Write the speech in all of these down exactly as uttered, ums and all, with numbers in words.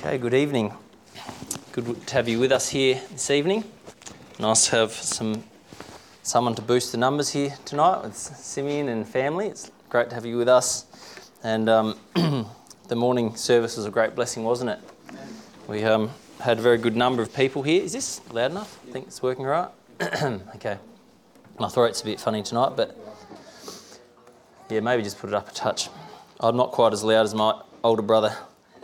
Okay, good evening. Good to have you with us here this evening. Nice to have some someone to boost the numbers here tonight with Simeon and family. It's great to have you with us. And um, the morning service was a great blessing, wasn't it? We um, had a very good number of people here. Is this loud enough? I think it's working all right. Okay. My throat's a bit funny tonight, but yeah, maybe just put it up a touch. I'm not quite as loud as my older brother.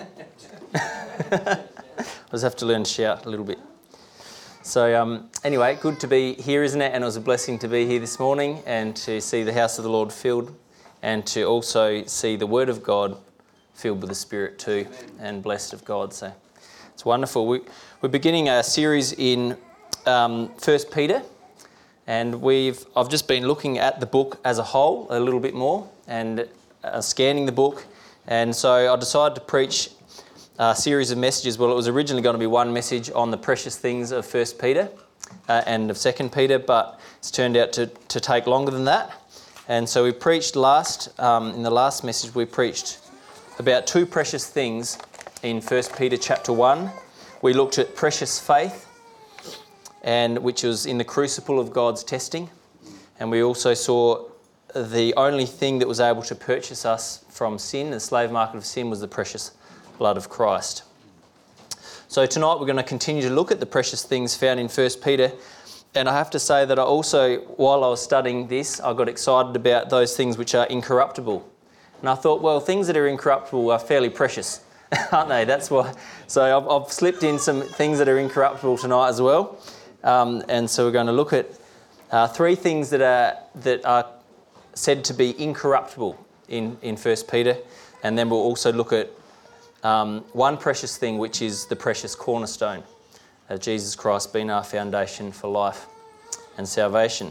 I just have to learn to shout a little bit. So um, anyway, good to be here, isn't it? And it was a blessing to be here this morning and to see the house of the Lord filled and to also see the Word of God filled with the Spirit too. Amen. And blessed of God. So it's wonderful. We, we're beginning a series in um, First Peter, and we've I've just been looking at the book as a whole a little bit more and uh, scanning the book, and so I decided to preach a series of messages. Well, it was originally going to be one message on the precious things of First Peter uh, and of Second Peter, but it's turned out to, to take longer than that. And so we preached last, um, in the last message, we preached about two precious things in First Peter chapter one. We looked at precious faith, and which was in the crucible of God's testing. And we also saw the only thing that was able to purchase us from sin, the slave market of sin, was the precious blood of Christ. So tonight we're going to continue to look at the precious things found in First Peter. And I have to say that I also, while I was studying this, I got excited about those things which are incorruptible. And I thought, well, things that are incorruptible are fairly precious, aren't they? That's why. So I've, I've slipped in some things that are incorruptible tonight as well. Um, and so we're going to look at uh, three things that are that are said to be incorruptible in, in First Peter. And then we'll also look at Um, one precious thing, which is the precious cornerstone, uh, Jesus Christ being our foundation for life and salvation.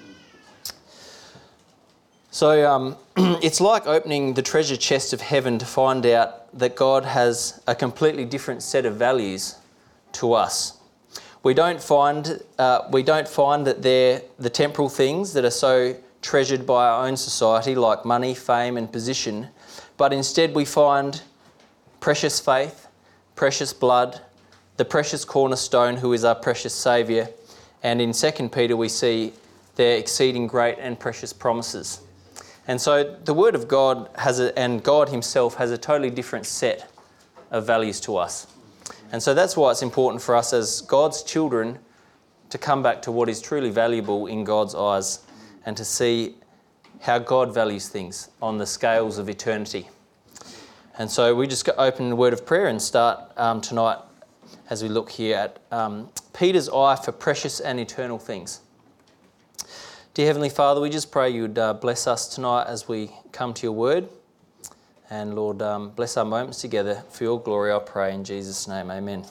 So um, it's like opening the treasure chest of heaven to find out that God has a completely different set of values to us. We don't find uh, we don't find that they're the temporal things that are so treasured by our own society, like money, fame, and position, but instead we find precious faith, precious blood, the precious cornerstone who is our precious Saviour. And in Second Peter we see their exceeding great and precious promises. And so the Word of God has a, and God Himself has a totally different set of values to us. And so that's why it's important for us as God's children to come back to what is truly valuable in God's eyes and to see how God values things on the scales of eternity. And so we just open the word of prayer and start um, tonight as we look here at um, Peter's eye for precious and eternal things. Dear Heavenly Father, we just pray you would uh, bless us tonight as we come to your word. And Lord, um, bless our moments together for your glory, I pray in Jesus' name, amen.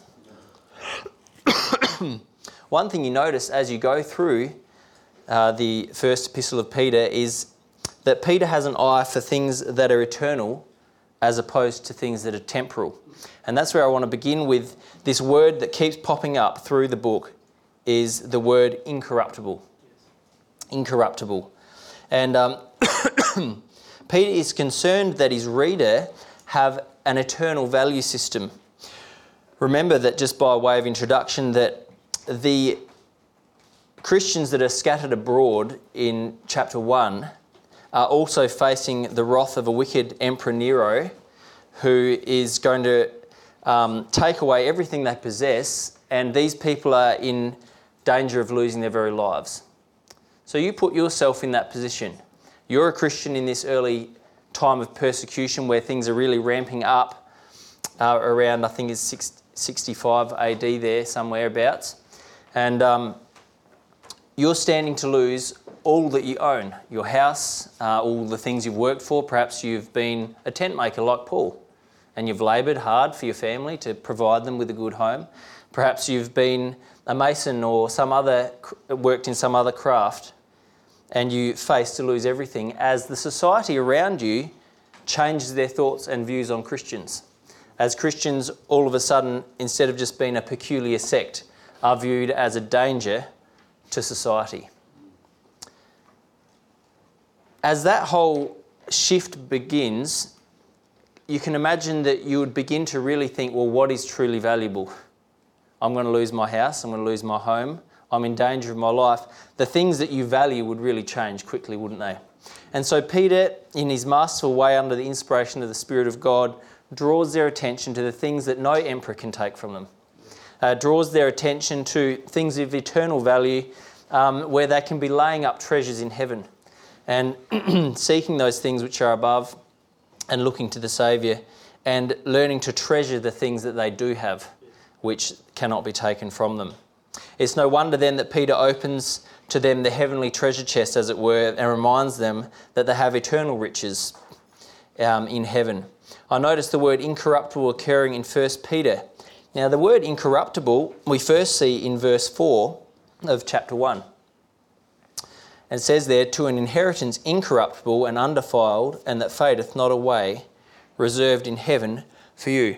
One thing you notice as you go through uh, the first epistle of Peter is that Peter has an eye for things that are eternal as opposed to things that are temporal. And that's where I want to begin with this word that keeps popping up through the book is the word incorruptible. Incorruptible. And um, Peter is concerned that his reader have an eternal value system. Remember that just by way of introduction that the Christians that are scattered abroad in chapter one are also facing the wrath of a wicked Emperor Nero, who is going to um, take away everything they possess, and these people are in danger of losing their very lives. So you put yourself in that position. You're a Christian in this early time of persecution where things are really ramping up uh, around, I think it's six, sixty-five A D there, somewhere abouts. And um, you're standing to lose all that you own, your house, uh, all the things you've worked for. Perhaps you've been a tent maker like Paul and you've laboured hard for your family to provide them with a good home. Perhaps you've been a mason or some other, worked in some other craft and you face to lose everything as the society around you changes their thoughts and views on Christians. As Christians, all of a sudden, instead of just being a peculiar sect, are viewed as a danger to society. As that whole shift begins, you can imagine that you would begin to really think, well, what is truly valuable? I'm going to lose my house, I'm going to lose my home, I'm in danger of my life. The things that you value would really change quickly, wouldn't they? And so Peter, in his masterful way, under the inspiration of the Spirit of God, draws their attention to the things that no emperor can take from them. Uh, draws their attention to things of eternal value, um, where they can be laying up treasures in heaven and seeking those things which are above and looking to the Saviour and learning to treasure the things that they do have, which cannot be taken from them. It's no wonder then that Peter opens to them the heavenly treasure chest, as it were, and reminds them that they have eternal riches um, in heaven. I notice the word incorruptible occurring in First Peter. Now, the word incorruptible we first see in verse four of chapter one. And it says there, to an inheritance incorruptible and undefiled, and that fadeth not away, reserved in heaven for you.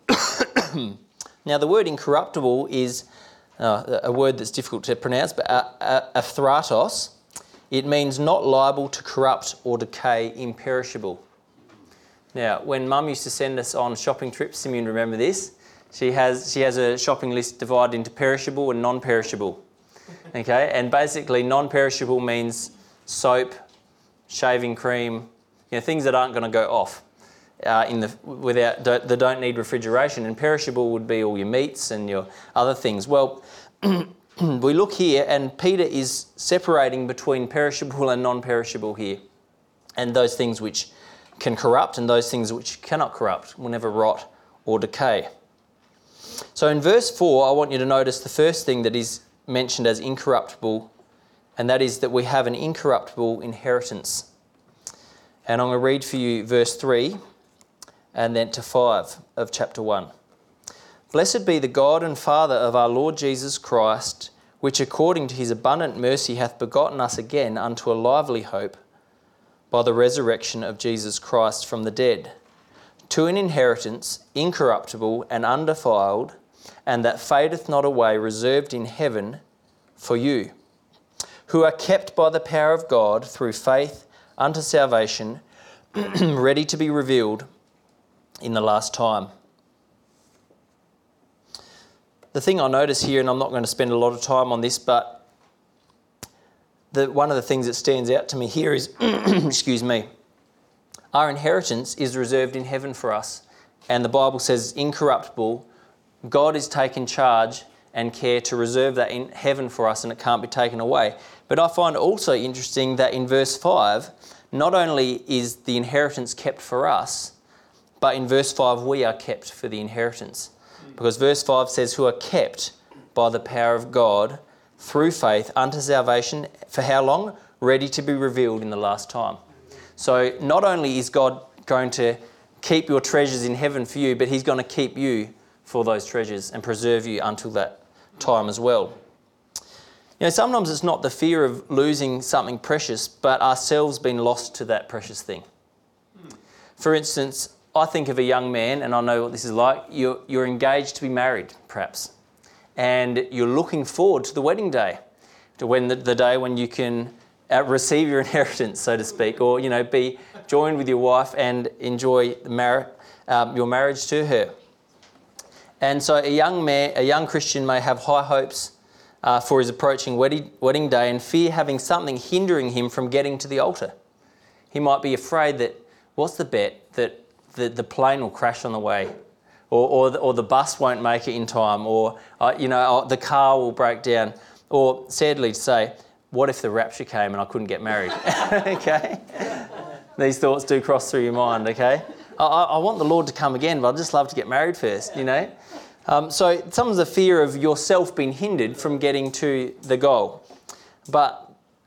Now, the word incorruptible is uh, a word that's difficult to pronounce, but aphthratos. It means not liable to corrupt or decay, imperishable. Now, when Mum used to send us on shopping trips, Simeon, remember this? She has she has a shopping list divided into perishable and non-perishable. Okay, and basically non-perishable means soap, shaving cream, you know, things that aren't going to go off uh, in the without don't, that don't need refrigeration. And perishable would be all your meats and your other things. Well, we look here, and Peter is separating between perishable and non-perishable here, and those things which can corrupt and those things which cannot corrupt, will never rot or decay. So in verse four, I want you to notice the first thing that is mentioned as incorruptible, and that is that we have an incorruptible inheritance. And I'm going to read for you verse three and then to five of chapter one. Blessed be the God and Father of our Lord Jesus Christ, which according to his abundant mercy hath begotten us again unto a lively hope by the resurrection of Jesus Christ from the dead, to an inheritance incorruptible and undefiled, and that fadeth not away, reserved in heaven for you, who are kept by the power of God through faith unto salvation, ready to be revealed in the last time. The thing I notice here, and I'm not going to spend a lot of time on this, but the, one of the things that stands out to me here is, excuse me, our inheritance is reserved in heaven for us. And the Bible says incorruptible. God is taking charge and care to reserve that in heaven for us, and it can't be taken away. But I find it also interesting that in verse five, not only is the inheritance kept for us, but in verse five we are kept for the inheritance. Because verse five says, who are kept by the power of God through faith unto salvation, for how long? Ready to be revealed in the last time. So not only is God going to keep your treasures in heaven for you, but he's going to keep you for those treasures and preserve you until that time as well. You know, sometimes it's not the fear of losing something precious, but ourselves being lost to that precious thing. For instance, I think of a young man, and I know what this is like. You're, you're engaged to be married, perhaps, and you're looking forward to the wedding day, to when the, the day when you can uh, receive your inheritance, so to speak, or you know, be joined with your wife and enjoy the mar- um, your marriage to her. And so, a young man, a young Christian, may have high hopes uh, for his approaching wedding wedding day, and fear having something hindering him from getting to the altar. He might be afraid that what's the bet that the, the plane will crash on the way, or or the, or the bus won't make it in time, or uh, you know the car will break down, or sadly to say, what if the rapture came and I couldn't get married? Okay, these thoughts do cross through your mind. Okay, I, I want the Lord to come again, but I'd just love to get married first. You know, um, so sometimes the fear of yourself being hindered from getting to the goal, but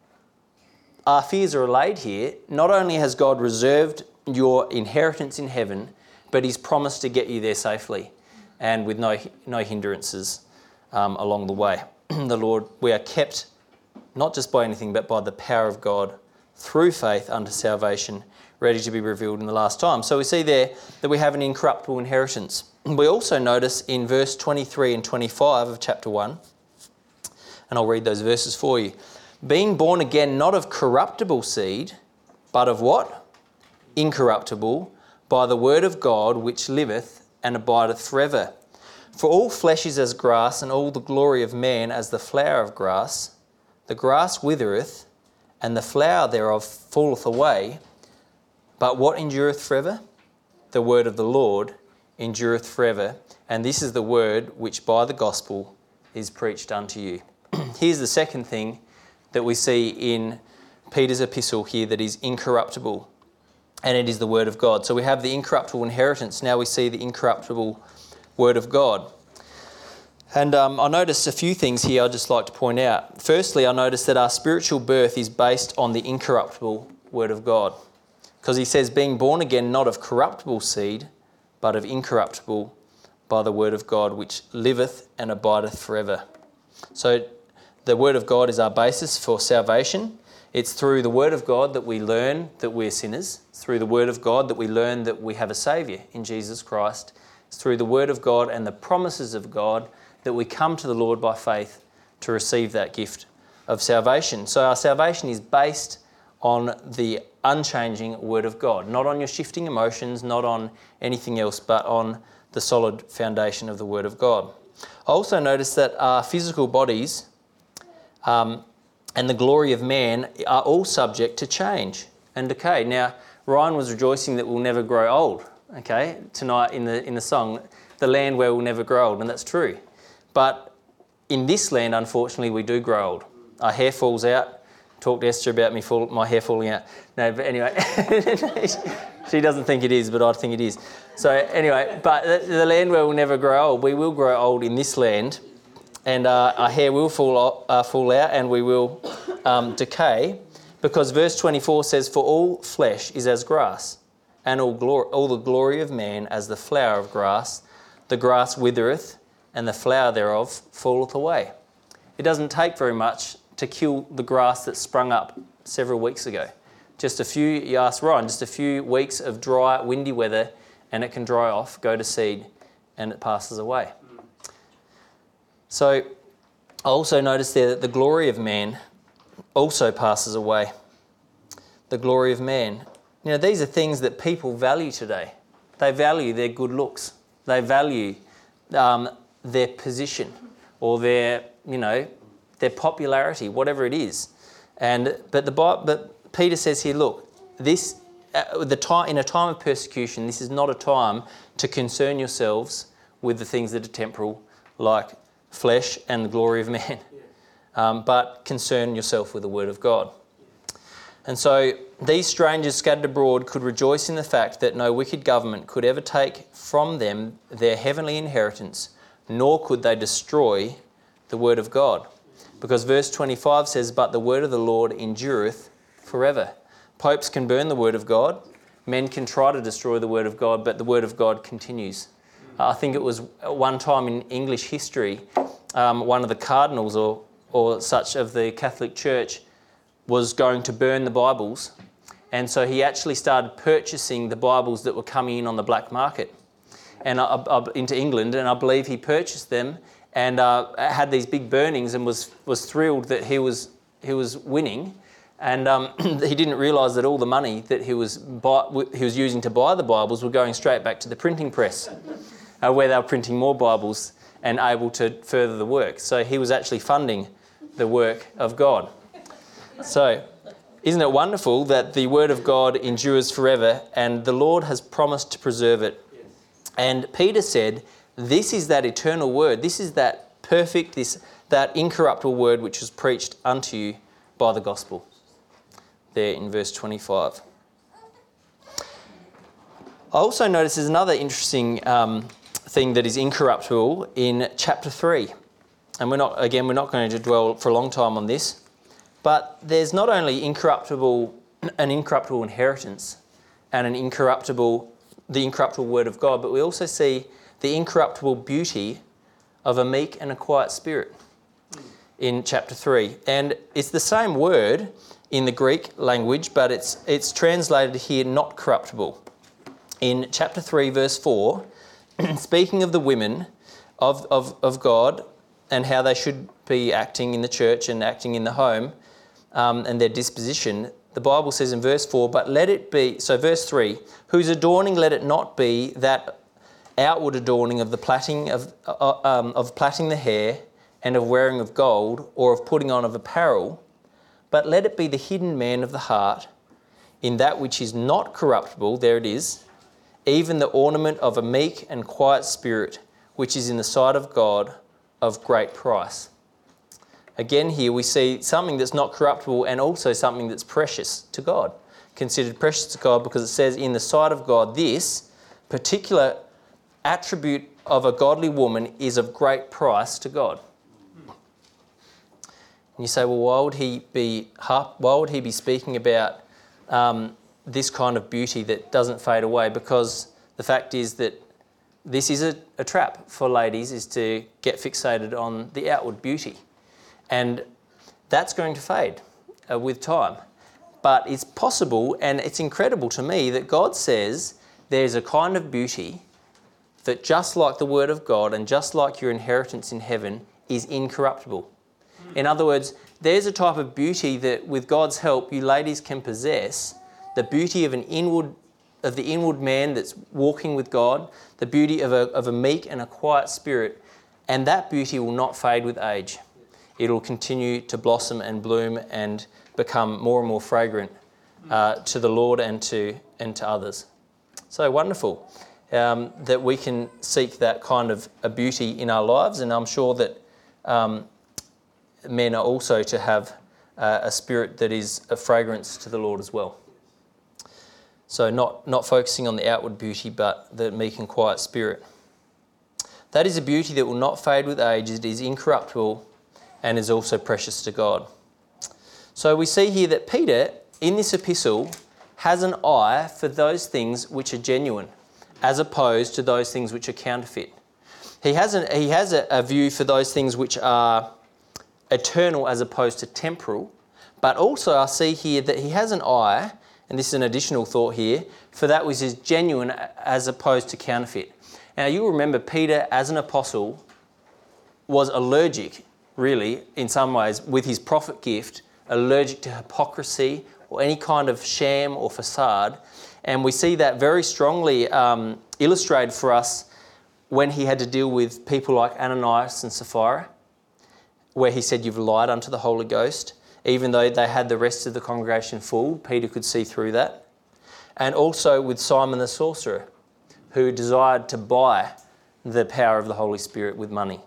our fears are allayed here. Not only has God reserved your inheritance in heaven, but he's promised to get you there safely and with no no hindrances um, along the way. The Lord, we are kept not just by anything, but by the power of God through faith unto salvation, ready to be revealed in the last time. So we see there that we have an incorruptible inheritance. We also notice in verse twenty-three and twenty-five of chapter one, and I'll read those verses for you. Being born again, not of corruptible seed, but of what? Incorruptible, by the word of God which liveth and abideth forever. For all flesh is as grass, and all the glory of man as the flower of grass. The grass withereth, and the flower thereof falleth away. But what endureth forever? The word of the Lord endureth forever. And this is the word which by the gospel is preached unto you. Here's the second thing that we see in Peter's epistle here that is incorruptible, and it is the word of God. So we have the incorruptible inheritance. Now we see the incorruptible word of God. And um, I noticed a few things here I'd just like to point out. Firstly, I noticed that our spiritual birth is based on the incorruptible word of God. Because he says, being born again, not of corruptible seed, but of incorruptible, by the word of God, which liveth and abideth forever. So the word of God is our basis for salvation. It's through the word of God that we learn that we're sinners. It's through the word of God that we learn that we have a Saviour in Jesus Christ. It's through the word of God and the promises of God that we come to the Lord by faith to receive that gift of salvation. So our salvation is based on the unchanging word of God, not on your shifting emotions, not on anything else, but on the solid foundation of the word of God. I also noticed that our physical bodies um, and the glory of man are all subject to change and decay. Now, Ryan was rejoicing that we'll never grow old, okay, tonight in the in the song, the land where we'll never grow old, and that's true. But in this land, unfortunately, we do grow old. Our hair falls out. Talk to Esther about me fall, my hair falling out. No, but anyway, she doesn't think it is, but I think it is. So anyway, but the, the land where we'll never grow old, we will grow old in this land, and uh, our hair will fall, uh, fall out, and we will um, decay, because verse twenty-four says, "For all flesh is as grass, and all glory, all the glory of man as the flower of grass. The grass withereth, and the flower thereof falleth away." It doesn't take very much to kill the grass that sprung up several weeks ago. Just a few, you asked Ryan, just a few weeks of dry, windy weather, and it can dry off, go to seed, and it passes away. So I also noticed there that the glory of man also passes away. The glory of man. You know, these are things that people value today. They value their good looks. They value um, their position or their, you know, their popularity, whatever it is. And but the but Peter says here, look, this uh, the time in a time of persecution, this is not a time to concern yourselves with the things that are temporal, like flesh and the glory of man, um, but concern yourself with the word of God. And so these strangers scattered abroad could rejoice in the fact that no wicked government could ever take from them their heavenly inheritance, nor could they destroy the word of God. Because verse twenty-five says, "But the word of the Lord endureth forever." Popes can burn the word of God. Men can try to destroy the word of God, but the word of God continues. Uh, I think it was one time in English history, um, one of the cardinals or, or such of the Catholic Church was going to burn the Bibles. And so he actually started purchasing the Bibles that were coming in on the black market and uh, uh, into England. And I believe he purchased them and uh, had these big burnings and was was thrilled that he was he was winning, and um, he didn't realise that all the money that he was buy, he was using to buy the Bibles were going straight back to the printing press, uh, where they were printing more Bibles and able to further the work. So he was actually funding the work of God. So isn't it wonderful that the word of God endures forever, and the Lord has promised to preserve it? And Peter said, this is that eternal word. This is that perfect, this that incorruptible word which was preached unto you by the gospel. There in verse twenty-five. I also notice there's another interesting um, thing that is incorruptible in chapter three. And we're not, again, we're not going to dwell for a long time on this. But there's not only incorruptible, an incorruptible inheritance and an incorruptible, the incorruptible word of God, but we also see the incorruptible beauty of a meek and a quiet spirit in chapter three. And it's the same word in the Greek language, but it's it's translated here not corruptible. In chapter three, verse four, speaking of the women of, of, of God and how they should be acting in the church and acting in the home um, and their disposition, the Bible says in verse four, but let it be, so verse three, whose adorning let it not be that outward adorning of the plaiting of, uh, um, of plaiting the hair and of wearing of gold or of putting on of apparel, but let it be the hidden man of the heart in that which is not corruptible, there it is, even the ornament of a meek and quiet spirit, which is in the sight of God of great price. Again here we see something that's not corruptible and also something that's precious to God, considered precious to God, because it says in the sight of God this particular attribute of a godly woman is of great price to God. And you say, well, why would he be why would he be speaking about um, this kind of beauty that doesn't fade away? Because the fact is that this is a, a trap for ladies, is to get fixated on the outward beauty. And that's going to fade uh, with time. But it's possible, and it's incredible to me, that God says there's a kind of beauty that, just like the Word of God and just like your inheritance in heaven, is incorruptible. In other words, there's a type of beauty that, with God's help, you ladies can possess, the beauty of an inward, of the inward man that's walking with God, the beauty of a, of a meek and a quiet spirit, and that beauty will not fade with age. It'll continue to blossom and bloom and become more and more fragrant uh, to the Lord and to and to others. So wonderful um, that we can seek that kind of a beauty in our lives, and I'm sure that um, men are also to have uh, a spirit that is a fragrance to the Lord as well. So not, not focusing on the outward beauty, but the meek and quiet spirit. That is a beauty that will not fade with age. It is incorruptible and is also precious to God. So we see here that Peter, in this epistle, has an eye for those things which are genuine, as opposed to those things which are counterfeit. He has, an, he has a, a view for those things which are eternal as opposed to temporal, but also I see here that he has an eye, and this is an additional thought here, for that which is genuine as opposed to counterfeit. Now you'll remember Peter, as an apostle, was allergic, really, in some ways, with his prophet gift, allergic to hypocrisy or any kind of sham or facade. And we see that very strongly um, illustrated for us when he had to deal with people like Ananias and Sapphira, where he said, "You've lied unto the Holy Ghost." Even though they had the rest of the congregation fooled, Peter could see through that. And also with Simon the sorcerer, who desired to buy the power of the Holy Spirit with money.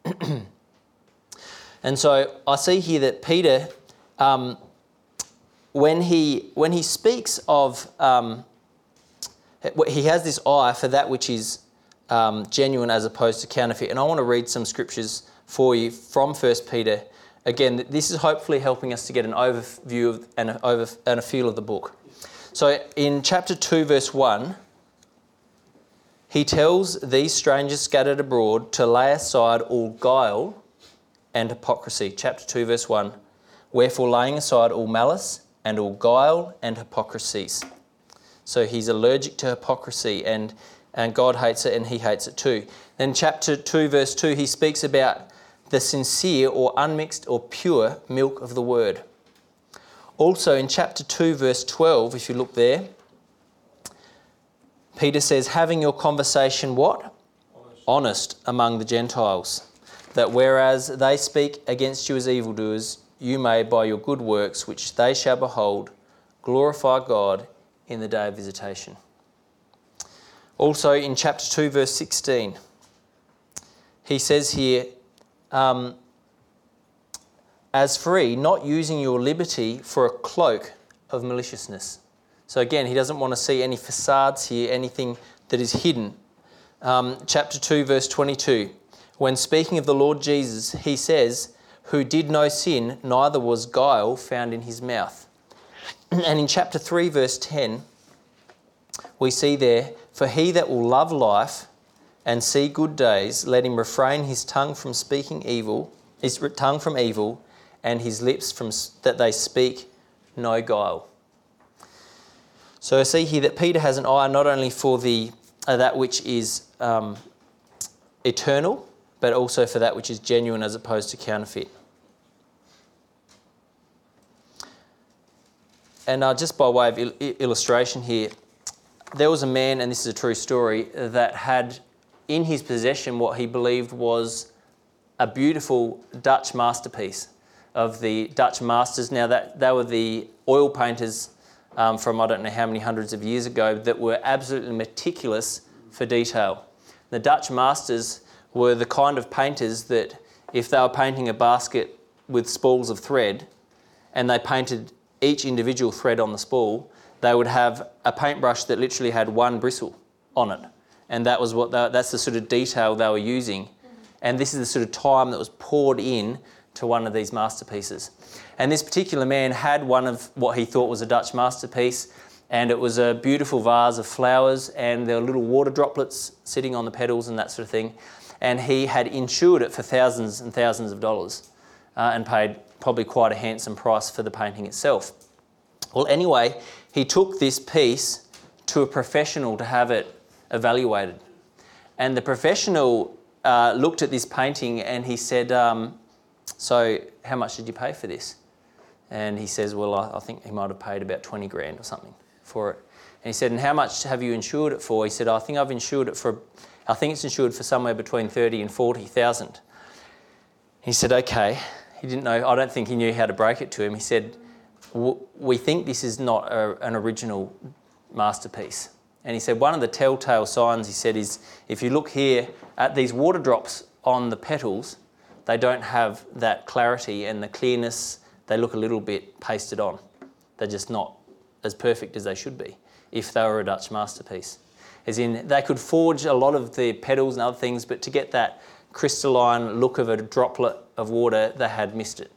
And so I see here that Peter, um, when he when he speaks of, um, he has this eye for that which is um, genuine as opposed to counterfeit. And I want to read some scriptures for you from First Peter. Again, this is hopefully helping us to get an overview of, and, a, over, and a feel of the book. So in chapter two, verse one, he tells these strangers scattered abroad to lay aside all guile and hypocrisy. Chapter two, verse one, wherefore laying aside all malice and all guile and hypocrisies. So he's allergic to hypocrisy, and, and God hates it and he hates it too. Then chapter two, verse two, he speaks about the sincere or unmixed or pure milk of the word. Also in chapter two, verse twelve, if you look there, Peter says, having your conversation what? Honest, Honest among the Gentiles, that whereas they speak against you as evildoers, you may by your good works, which they shall behold, glorify God in the day of visitation. Also in chapter two, verse sixteen, he says here, Um, as free, not using your liberty for a cloak of maliciousness. So again, he doesn't want to see any facades here, anything that is hidden. Um, chapter two, verse twenty-two, when speaking of the Lord Jesus, he says, who did no sin, neither was guile found in his mouth. And in chapter three, verse ten, we see there, for he that will love life and see good days, let him refrain his tongue from speaking evil, his tongue from evil, and his lips from that they speak no guile. So I see here that Peter has an eye not only for the uh, that which is um, eternal, but also for that which is genuine as opposed to counterfeit. and uh, just by way of il- illustration here, there was a man, and this is a true story, that had in his possession what he believed was a beautiful Dutch masterpiece of the Dutch masters. Now, that they were the oil painters um, from I don't know how many hundreds of years ago that were absolutely meticulous for detail. The Dutch masters were the kind of painters that if they were painting a basket with spools of thread and they painted each individual thread on the spool, they would have a paintbrush that literally had one bristle on it. And that was what they, that's the sort of detail they were using. And this is the sort of time that was poured in to one of these masterpieces. And this particular man had one of what he thought was a Dutch masterpiece, and it was a beautiful vase of flowers, and there were little water droplets sitting on the petals and that sort of thing. And he had insured it for thousands and thousands of dollars uh, and paid probably quite a handsome price for the painting itself. Well, anyway, he took this piece to a professional to have it evaluated. And the professional uh, looked at this painting and he said, um, so how much did you pay for this? And he says, well, I, I think he might have paid about twenty grand or something for it. And he said, and how much have you insured it for? He said, I think I've insured it for, I think it's insured for somewhere between thirty and forty thousand. He said, okay. He didn't know, I don't think he knew how to break it to him. He said, we think this is not a, an original masterpiece. And he said, one of the telltale signs, he said, is if you look here at these water drops on the petals, they don't have that clarity and the clearness. They look a little bit pasted on. They're just not as perfect as they should be if they were a Dutch masterpiece. As in, they could forge a lot of the petals and other things, but to get that crystalline look of a droplet of water, they had missed it.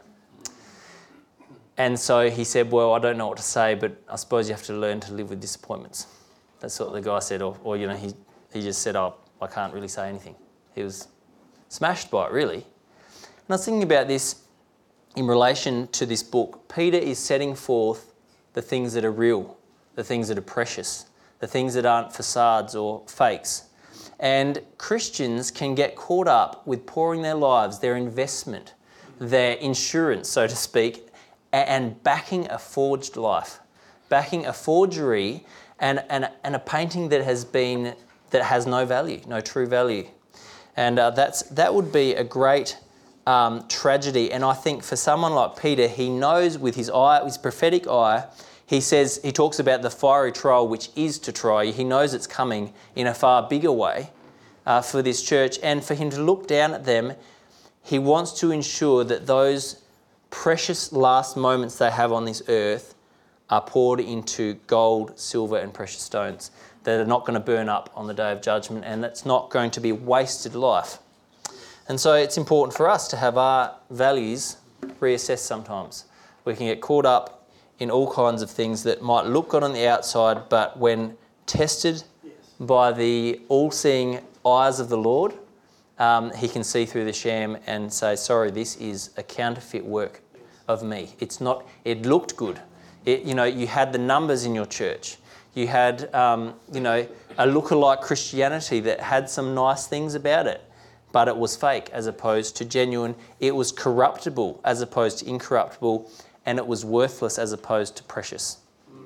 And so he said, well, I don't know what to say, but I suppose you have to learn to live with disappointments. That's what the guy said, or, or you know, he, he just said, oh, I can't really say anything. He was smashed by it, really. And I was thinking about this in relation to this book. Peter is setting forth the things that are real, the things that are precious, the things that aren't facades or fakes. And Christians can get caught up with pouring their lives, their investment, their insurance, so to speak, and backing a forged life, backing a forgery and, and, and a painting that has been, that has no value, no true value. And uh, that's that would be a great um, tragedy. And I think for someone like Peter, he knows with his eye, his prophetic eye, he says, he talks about the fiery trial which is to try you. He knows it's coming in a far bigger way uh, for this church. And for him to look down at them, he wants to ensure that those precious last moments they have on this earth are poured into gold, silver and precious stones that are not going to burn up on the day of judgment, and that's not going to be wasted life. And so it's important for us to have our values reassessed sometimes. We can get caught up in all kinds of things that might look good on the outside, but when tested yes. by the all-seeing eyes of the Lord, um, he can see through the sham and say, sorry, this is a counterfeit work of me. It's not, it looked good. It, you know, you had the numbers in your church. You had, um, you know, a lookalike Christianity that had some nice things about it, but it was fake as opposed to genuine. It was corruptible as opposed to incorruptible, and it was worthless as opposed to precious.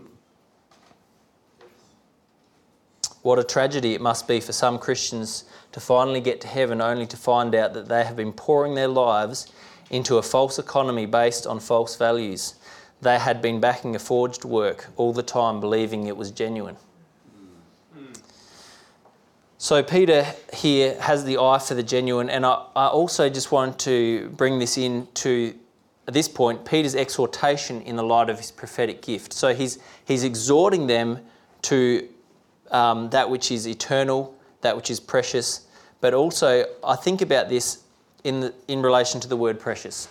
What a tragedy it must be for some Christians to finally get to heaven only to find out that they have been pouring their lives into a false economy based on false values. They had been backing a forged work all the time, believing it was genuine. Mm. So Peter here has the eye for the genuine, and I, I also just want to bring this in to, at this point, Peter's exhortation in the light of his prophetic gift. So he's he's exhorting them to um, that which is eternal, that which is precious, but also I think about this in the, in relation to the word precious.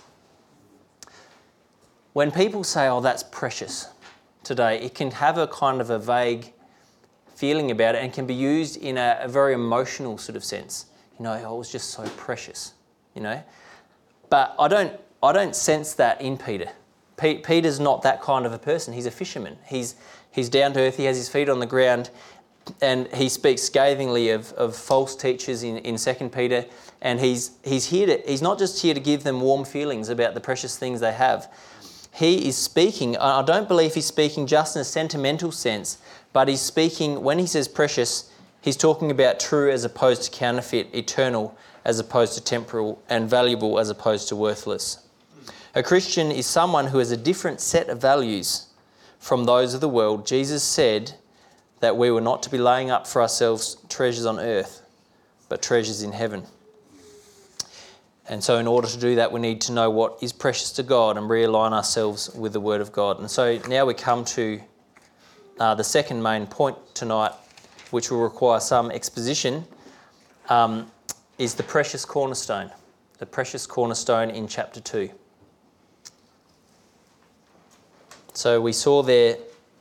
When people say, oh, that's precious today, it can have a kind of a vague feeling about it and can be used in a, a very emotional sort of sense. You know, oh, it was just so precious, you know. But I don't I don't sense that in Peter. Pe- Peter's not that kind of a person. He's a fisherman. He's he's down to earth. He has his feet on the ground, and he speaks scathingly of, of false teachers in, in Second Peter. And he's he's here to he's not just here to give them warm feelings about the precious things they have. he is speaking, I don't believe he's speaking just in a sentimental sense, but he's speaking, when he says precious, he's talking about true as opposed to counterfeit, eternal as opposed to temporal, and valuable as opposed to worthless. A Christian is someone who has a different set of values from those of the world. Jesus said that we were not to be laying up for ourselves treasures on earth, but treasures in heaven. And so in order to do that, we need to know what is precious to God and realign ourselves with the Word of God. And so now we come to uh, the second main point tonight, which will require some exposition, um, is the precious cornerstone. The precious cornerstone in chapter two. So we saw there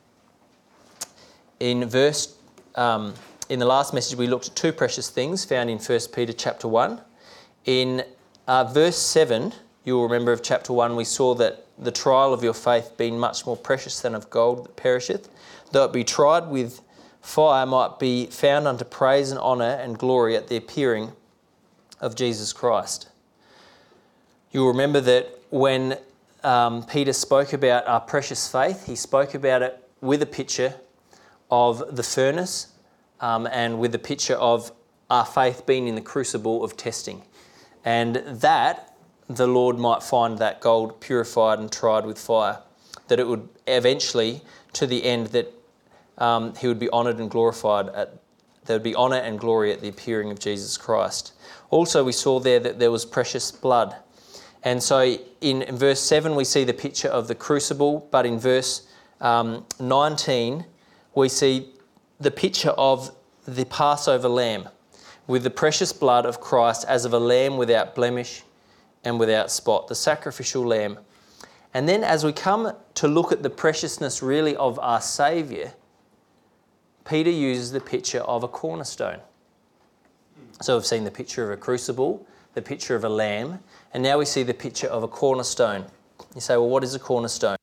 in verse, um, in the last message we looked at two precious things found in First Peter chapter one. In uh, verse seven, you'll remember of chapter one, we saw that the trial of your faith being much more precious than of gold that perisheth, though it be tried with fire, might be found unto praise and honour and glory at the appearing of Jesus Christ. You'll remember that when um, Peter spoke about our precious faith, he spoke about it with a picture of the furnace um, and with a picture of our faith being in the crucible of testing. And that the Lord might find that gold purified and tried with fire, that it would eventually, to the end, that um, he would be honoured and glorified, at, there would be honour and glory at the appearing of Jesus Christ. Also, we saw there that there was precious blood. And so in, in verse seven, we see the picture of the crucible, but in verse um, nineteen, we see the picture of the Passover lamb, with the precious blood of Christ as of a lamb without blemish and without spot, the sacrificial lamb. And then as we come to look at the preciousness really of our Saviour, Peter uses the picture of a cornerstone. So we've seen the picture of a crucible, the picture of a lamb, and now we see the picture of a cornerstone. You say, well, what is a cornerstone?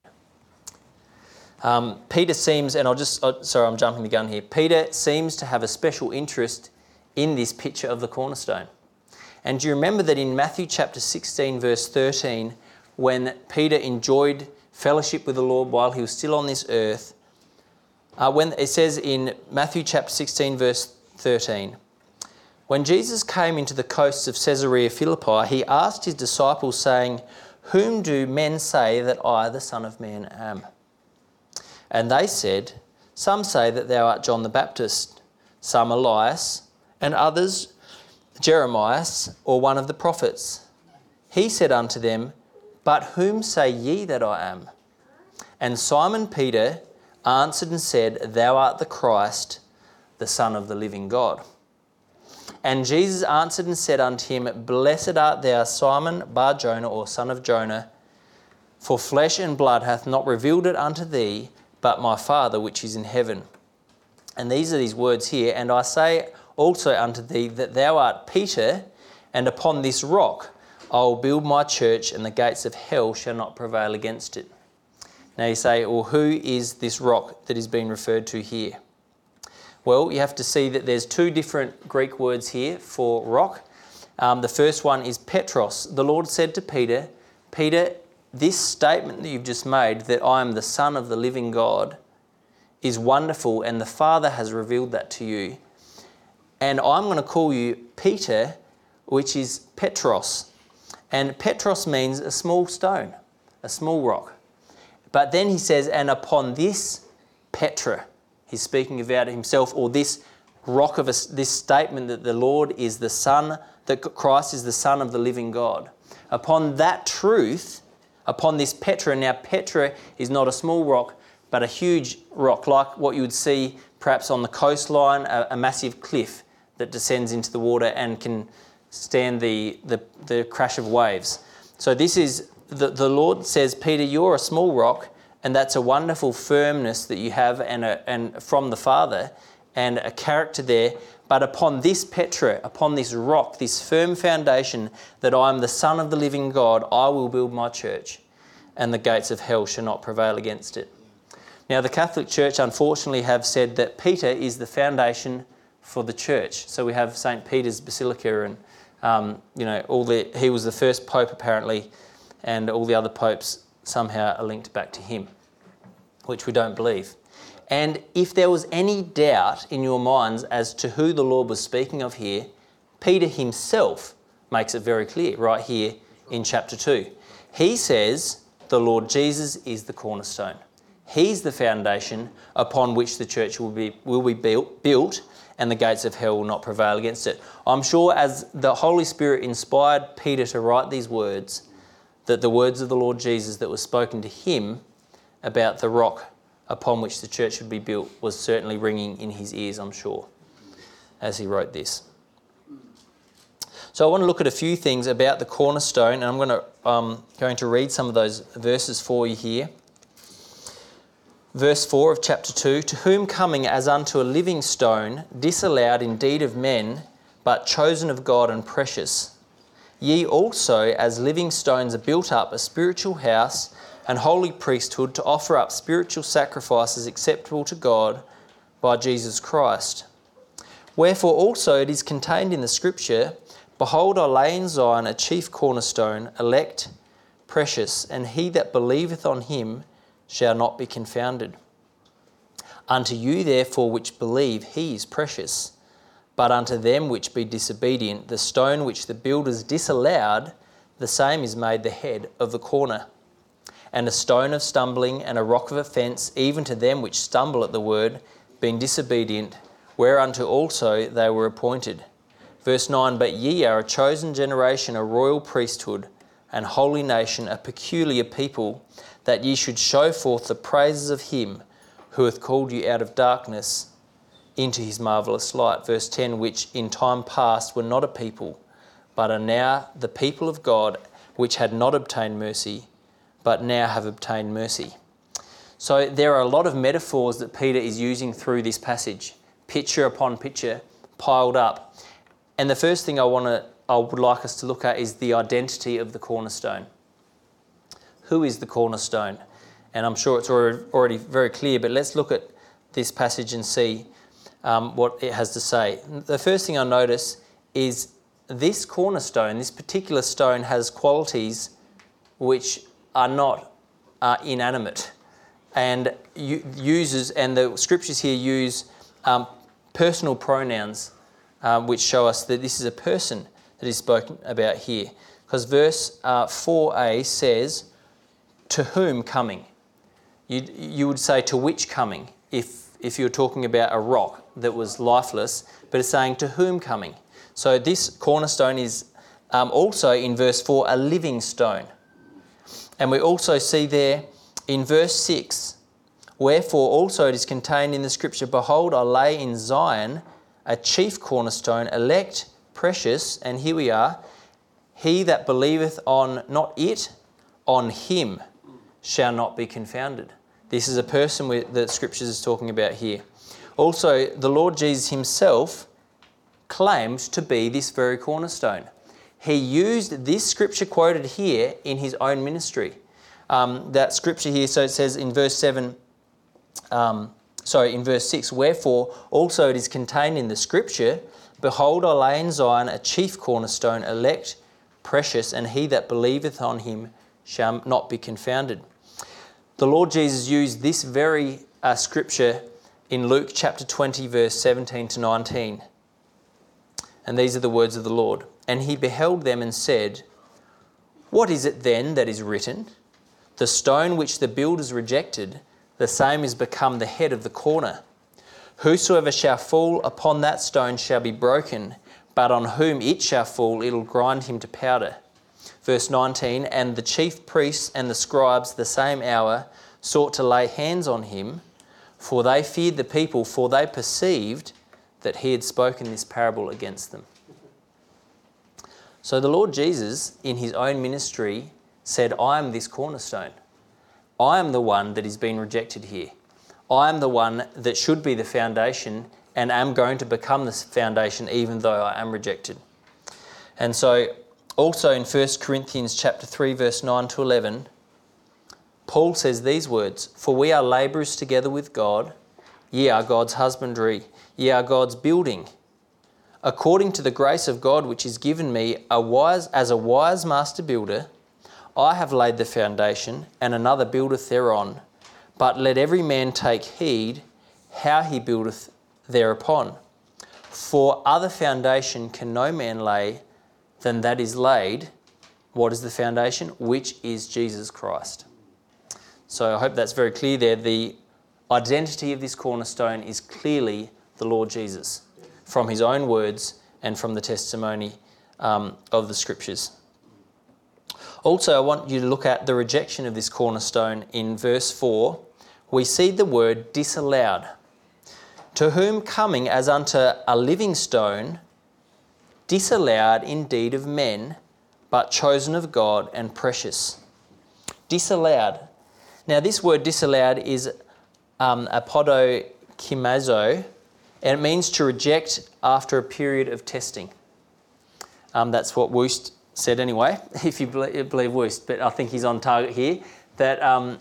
Um, Peter seems, and I'll just, oh, sorry, I'm jumping the gun here. Peter seems to have a special interest in this picture of the cornerstone. And do you remember that in Matthew chapter sixteen, verse thirteen, when Peter enjoyed fellowship with the Lord while he was still on this earth, uh, when it says in Matthew chapter sixteen, verse thirteen, when Jesus came into the coasts of Caesarea Philippi, he asked his disciples, saying, "Whom do men say that I, the Son of Man, am?" And they said, "Some say that thou art John the Baptist, some Elias, and others Jeremiah, or one of the prophets." He said unto them, "But whom say ye that I am?" And Simon Peter answered and said, "Thou art the Christ, the Son of the living God." And Jesus answered and said unto him, "Blessed art thou, Simon Bar-Jonah, or son of Jonah, for flesh and blood hath not revealed it unto thee, but my Father which is in heaven." And these are these words here, "And I say also unto thee that thou art Peter, and upon this rock I will build my church, and the gates of hell shall not prevail against it." Now you say, well, who is this rock that is being referred to here? Well, you have to see that there's two different Greek words here for rock. Um, the first one is Petros. The Lord said to Peter, "Peter, this statement that you've just made, that I am the Son of the living God, is wonderful, and the Father has revealed that to you. And I'm going to call you Peter," which is Petros. And Petros means a small stone, a small rock. But then he says, "And upon this Petra," he's speaking about himself, or this rock of a, this statement that the Lord is the Son, that Christ is the Son of the living God. Upon that truth, upon this Petra. Now Petra is not a small rock, but a huge rock, like what you would see perhaps on the coastline, a, a massive cliff that descends into the water and can stand the, the, the crash of waves. So this is, the, the Lord says, "Peter, you're a small rock," and that's a wonderful firmness that you have and, a, and from the Father, and a character there. But upon this Petra, upon this rock, this firm foundation, that I am the Son of the living God, I will build my church, and the gates of hell shall not prevail against it. Now, the Catholic Church, unfortunately, have said that Peter is the foundation for the church. So we have Saint Peter's Basilica, and um, you know, all the he was the first pope apparently, and all the other popes somehow are linked back to him, which we don't believe. And if there was any doubt in your minds as to who the Lord was speaking of here, Peter himself makes it very clear right here in chapter two. He says the Lord Jesus is the cornerstone. He's the foundation upon which the church will be, will be built, built, and the gates of hell will not prevail against it. I'm sure as the Holy Spirit inspired Peter to write these words, that the words of the Lord Jesus that were spoken to him about the rock upon which the church would be built was certainly ringing in his ears, I'm sure, as he wrote this. So I want to look at a few things about the cornerstone, and I'm going to, um, going to read some of those verses for you here. Verse four of chapter two, to whom coming as unto a living stone, disallowed indeed of men, but chosen of God and precious. Ye also as living stones are built up a spiritual house and holy priesthood to offer up spiritual sacrifices acceptable to God by Jesus Christ. Wherefore also it is contained in the Scripture, behold, I lay in Zion a chief cornerstone, elect, precious, and he that believeth on him shall not be confounded. Unto you therefore which believe he is precious, but unto them which be disobedient, the stone which the builders disallowed, the same is made the head of the corner. And a stone of stumbling and a rock of offence, even to them which stumble at the word, being disobedient, whereunto also they were appointed. Verse nine, but ye are a chosen generation, a royal priesthood, an holy nation, a peculiar people, that ye should show forth the praises of him who hath called you out of darkness into his marvellous light. Verse ten, which in time past were not a people, but are now the people of God, which had not obtained mercy, but now have obtained mercy. So there are a lot of metaphors that Peter is using through this passage, picture upon picture, piled up. And the first thing I want to, I would like us to look at is the identity of the cornerstone. Who is the cornerstone? And I'm sure it's already very clear, but let's look at this passage and see um, what it has to say. The first thing I notice is this cornerstone, this particular stone, has qualities which are not uh, inanimate, and uses, and the scriptures here use um, personal pronouns, um, which show us that this is a person that is spoken about here. Because verse uh, four a says, to whom coming? You you would say to which coming if if you're talking about a rock that was lifeless, but it's saying to whom coming. So this cornerstone is um, also in verse four a living stone. And we also see there in verse six, wherefore also it is contained in the Scripture, behold, I lay in Zion a chief cornerstone, elect, precious, and here we are, he that believeth on not it, on him shall not be confounded. This is a person that the Scriptures is talking about here. Also, the Lord Jesus himself claimed to be this very cornerstone. He used this scripture quoted here in his own ministry. Um, that scripture here, so it says in verse seven, um, sorry, in verse six, wherefore also it is contained in the Scripture, behold, I lay in Zion a chief cornerstone, elect, precious, and he that believeth on him shall not be confounded. The Lord Jesus used this very uh, scripture in Luke chapter twenty, verse seventeen to nineteen. And these are the words of the Lord. And he beheld them and said, what is it then that is written? The stone which the builders rejected, the same is become the head of the corner. Whosoever shall fall upon that stone shall be broken, but on whom it shall fall, it'll grind him to powder. Verse nineteen, and the chief priests and the scribes the same hour sought to lay hands on him, for they feared the people, for they perceived that he had spoken this parable against them. So the Lord Jesus, in his own ministry, said, I am this cornerstone. I am the one that is being rejected here. I am the one that should be the foundation and am going to become the foundation even though I am rejected. And so also in First Corinthians chapter three, verse nine to eleven, Paul says these words, for we are labourers together with God, ye are God's husbandry, ye are God's building. According to the grace of God which is given me a wise, as a wise master builder, I have laid the foundation, and another buildeth thereon. But let every man take heed how he buildeth thereupon. For other foundation can no man lay than that is laid. What is the foundation? Which is Jesus Christ. So I hope that's very clear there. The identity of this cornerstone is clearly the Lord Jesus, from his own words and from the testimony um, of the Scriptures. Also, I want you to look at the rejection of this cornerstone in verse four. We see the word disallowed. To whom coming as unto a living stone, disallowed indeed of men, but chosen of God and precious. Disallowed. Now this word disallowed is um, apodokimazo, and it means to reject after a period of testing. Um, that's what Woost said anyway, if you believe, believe Woost, but I think he's on target here. That um,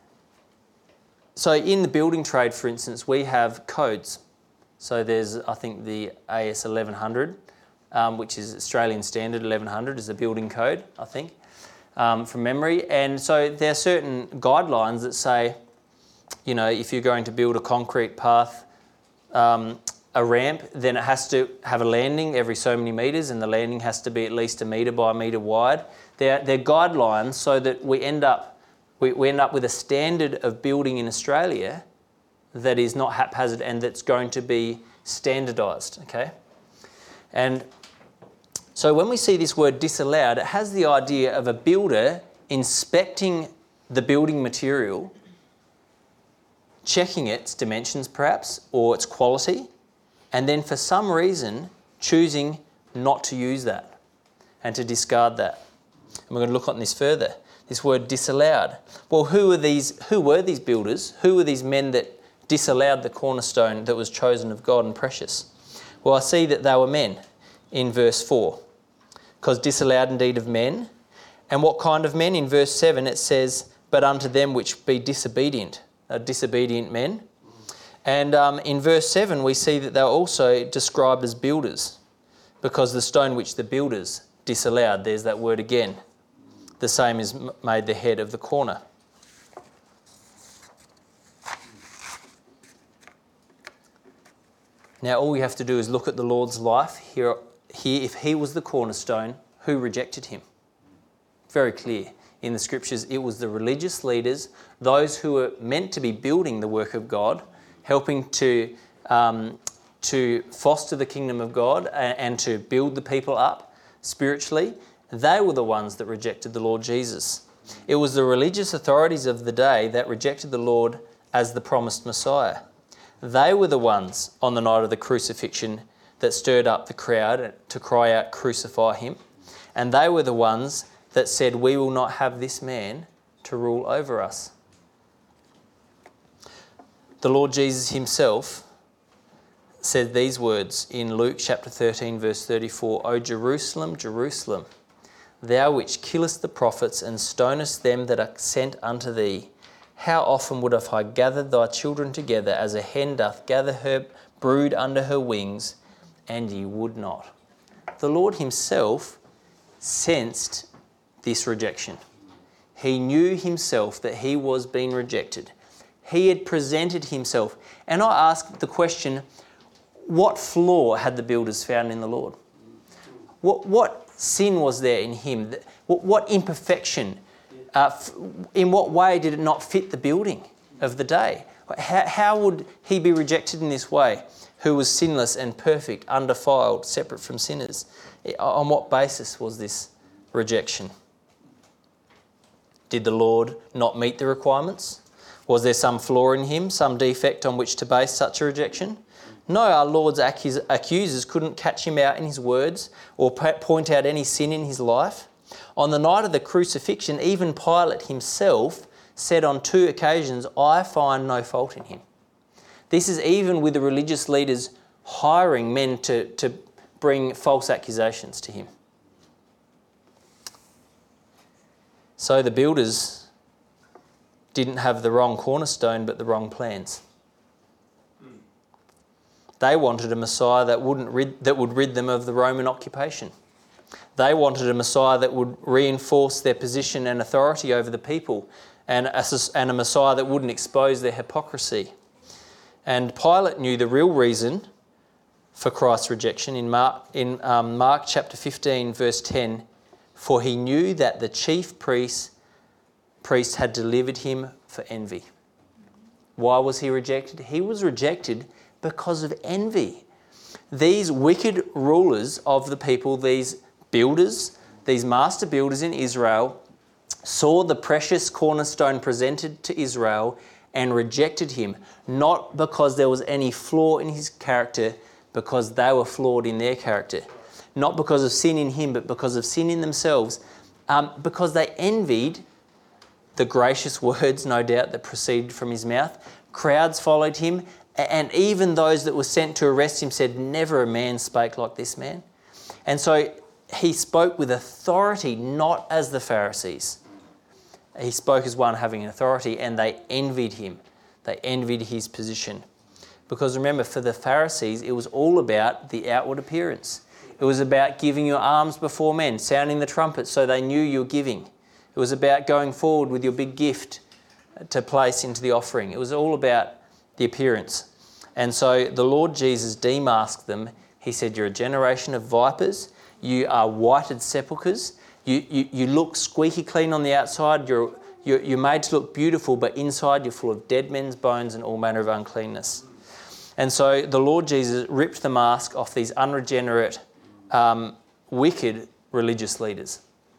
So in the building trade, for instance, we have codes. So there's, I think, the A S eleven hundred, um, which is Australian Standard eleven hundred is the building code, I think, um, from memory. And so there are certain guidelines that say, you know, if you're going to build a concrete path, um, a ramp, then it has to have a landing every so many metres, and the landing has to be at least a metre by a metre wide. They're, they're guidelines so that we end up we, we end up with a standard of building in Australia that is not haphazard and that's going to be standardised, okay? And so when we see this word disallowed, it has the idea of a builder inspecting the building material, checking its dimensions perhaps, or its quality, and then for some reason choosing not to use that and to discard that. And we're going to look on this further. This word disallowed. Well, who are these? Who were these builders? Who were these men that disallowed the cornerstone that was chosen of God and precious? Well, I see that they were men in verse four, because disallowed indeed of men. And what kind of men? In verse seven it says, but unto them which be disobedient, uh, disobedient men. And um, in verse seven we see that they were also described as builders, because the stone which the builders disallowed, there's that word again, the same is made the head of the corner. Now all we have to do is look at the Lord's life here. Here, if he was the cornerstone, who rejected him? Very clear in the Scriptures. It was the religious leaders, those who were meant to be building the work of God, helping to um, to foster the kingdom of God and, and to build the people up spiritually. They were the ones that rejected the Lord Jesus. It was the religious authorities of the day that rejected the Lord as the promised Messiah. They were the ones on the night of the crucifixion that stirred up the crowd to cry out, "Crucify him." And they were the ones that said, "We will not have this man to rule over us." The Lord Jesus himself said these words in Luke chapter thirteen, verse thirty-four, "O Jerusalem, Jerusalem, thou which killest the prophets and stonest them that are sent unto thee, how often would have I gathered thy children together as a hen doth gather her brood under her wings, and ye would not." The Lord himself sensed this rejection. He knew himself that he was being rejected. He had presented himself. And I ask the question, what flaw had the builders found in the Lord? What, what sin was there in him? What, what imperfection? Uh, in what way did it not fit the building of the day? How, how would he be rejected in this way, who was sinless and perfect, undefiled, separate from sinners? On what basis was this rejection? Did the Lord not meet the requirements? Was there some flaw in him, some defect on which to base such a rejection? No, our Lord's accus- accusers couldn't catch him out in his words or p- point out any sin in his life. On the night of the crucifixion, even Pilate himself said on two occasions, "I find no fault in him." This is even with the religious leaders hiring men to, to bring false accusations to him. So the builders didn't have the wrong cornerstone but the wrong plans. They wanted a Messiah that wouldn't rid, that would rid them of the Roman occupation. They wanted a Messiah that would reinforce their position and authority over the people, and a, and a Messiah that wouldn't expose their hypocrisy. And Pilate knew the real reason for Christ's rejection in Mark, in um, Mark chapter fifteen, verse ten, for he knew that the chief priest, priest had delivered him for envy. Why was he rejected? He was rejected because of envy. These wicked rulers of the people, these builders, these master builders in Israel, saw the precious cornerstone presented to Israel and rejected him, not because there was any flaw in his character, because they were flawed in their character. Not because of sin in him, but because of sin in themselves, um, because they envied the gracious words, no doubt, that proceeded from his mouth. Crowds followed him, and even those that were sent to arrest him said, never a man spake like this man. And so he spoke with authority, not as the Pharisees. He spoke as one having authority, and they envied him. They envied his position. Because remember, for the Pharisees, it was all about the outward appearance. It was about giving your alms before men, sounding the trumpet so they knew you were giving. It was about going forward with your big gift to place into the offering. It was all about the appearance. And so the Lord Jesus demasked them. He said, you're a generation of vipers. You are whited sepulchres. You, you, you look squeaky clean on the outside. You're, you're, you're made to look beautiful, but inside you're full of dead men's bones and all manner of uncleanness. And so the Lord Jesus ripped the mask off these unregenerate, um, wicked religious leaders.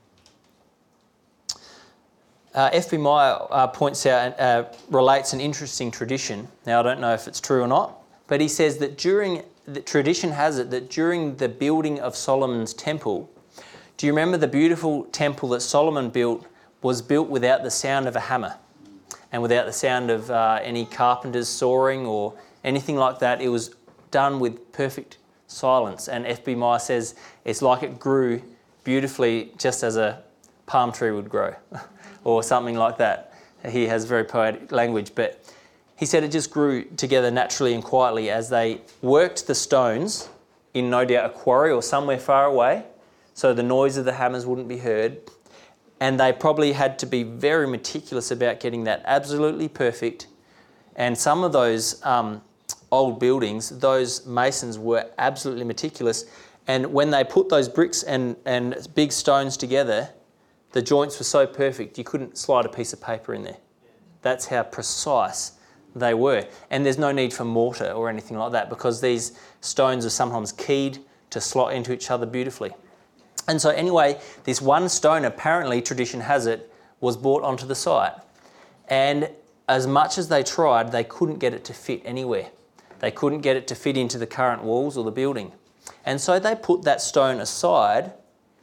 Uh, F B Meyer uh, points out, uh, relates an interesting tradition. Now, I don't know if it's true or not, but he says that during, the tradition has it that during the building of Solomon's temple, do you remember the beautiful temple that Solomon built was built without the sound of a hammer and without the sound of uh, any carpenters sawing or anything like that? It was done with perfect silence. And F B Meyer says it's like it grew beautifully just as a palm tree would grow or something like that. He has very poetic language, but he said it just grew together naturally and quietly as they worked the stones in no doubt a quarry or somewhere far away, so the noise of the hammers wouldn't be heard. And they probably had to be very meticulous about getting that absolutely perfect. And some of those um, old buildings, those masons were absolutely meticulous. And when they put those bricks and, and big stones together, the joints were so perfect you couldn't slide a piece of paper in there. That's how precise they were. And there's no need for mortar or anything like that because these stones are sometimes keyed to slot into each other beautifully. And so anyway, this one stone, apparently, tradition has it, was brought onto the site. And as much as they tried, they couldn't get it to fit anywhere. They couldn't get it to fit into the current walls or the building. And so they put that stone aside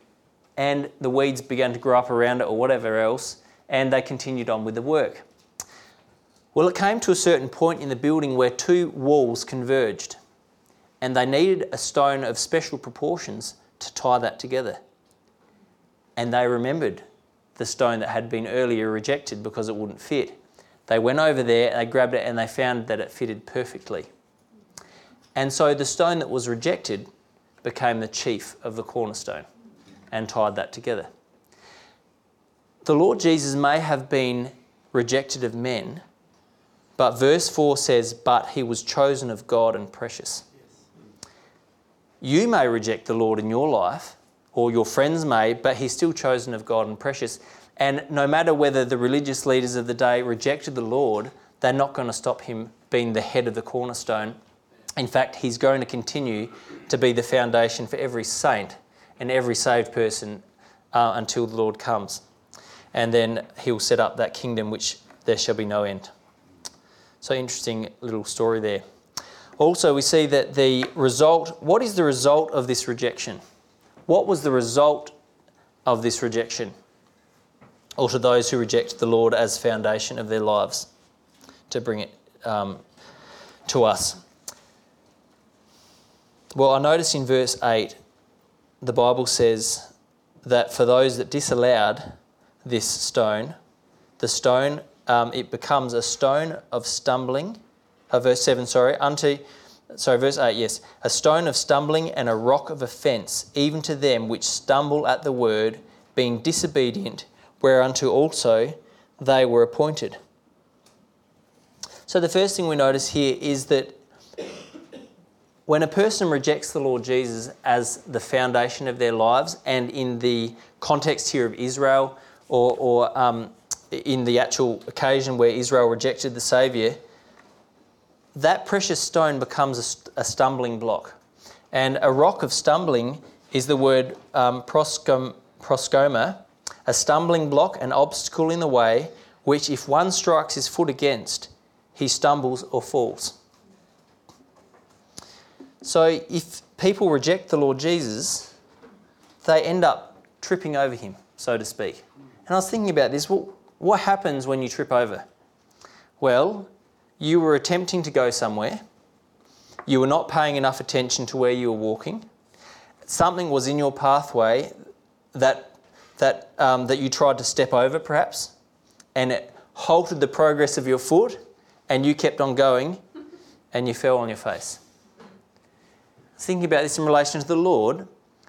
and the weeds began to grow up around it or whatever else, and they continued on with the work. Well, it came to a certain point in the building where two walls converged, and they needed a stone of special proportions to tie that together. And they remembered the stone that had been earlier rejected because it wouldn't fit. They went over there, they grabbed it, and they found that it fitted perfectly. And so the stone that was rejected became the chief of the cornerstone and tied that together. The Lord Jesus may have been rejected of men, but verse four says, but he was chosen of God and precious. You may reject the Lord in your life, or your friends may, but he's still chosen of God and precious. And no matter whether the religious leaders of the day rejected the Lord, they're not going to stop him being the head of the cornerstone. In fact, he's going to continue to be the foundation for every saint and every saved person uh, until the Lord comes. And then he'll set up that kingdom which there shall be no end. So interesting little story there. Also, we see that the result, what is the result of this rejection? What was the result of this rejection? Or to those who reject the Lord as foundation of their lives, to bring it um, to us. Well, I notice in verse eight, the Bible says that for those that disallowed this stone, the stone, um, it becomes a stone of stumbling, uh, verse seven, sorry, unto sorry, verse eight, yes. A stone of stumbling and a rock of offence, even to them which stumble at the word, being disobedient, whereunto also they were appointed. So the first thing we notice here is that when a person rejects the Lord Jesus as the foundation of their lives, and in the context here of Israel, or, or um, in the actual occasion where Israel rejected the Saviour, that precious stone becomes a, a stumbling block. And a rock of stumbling is the word um, proscom, proscoma, a stumbling block, an obstacle in the way, which if one strikes his foot against, he stumbles or falls. So if people reject the Lord Jesus, they end up tripping over him, so to speak. And I was thinking about this. Well, what happens when you trip over? Well, you were attempting to go somewhere. You were not paying enough attention to where you were walking. Something was in your pathway that that um, that you tried to step over, perhaps, and it halted the progress of your foot, and you kept on going, and you fell on your face. Thinking about this in relation to the Lord,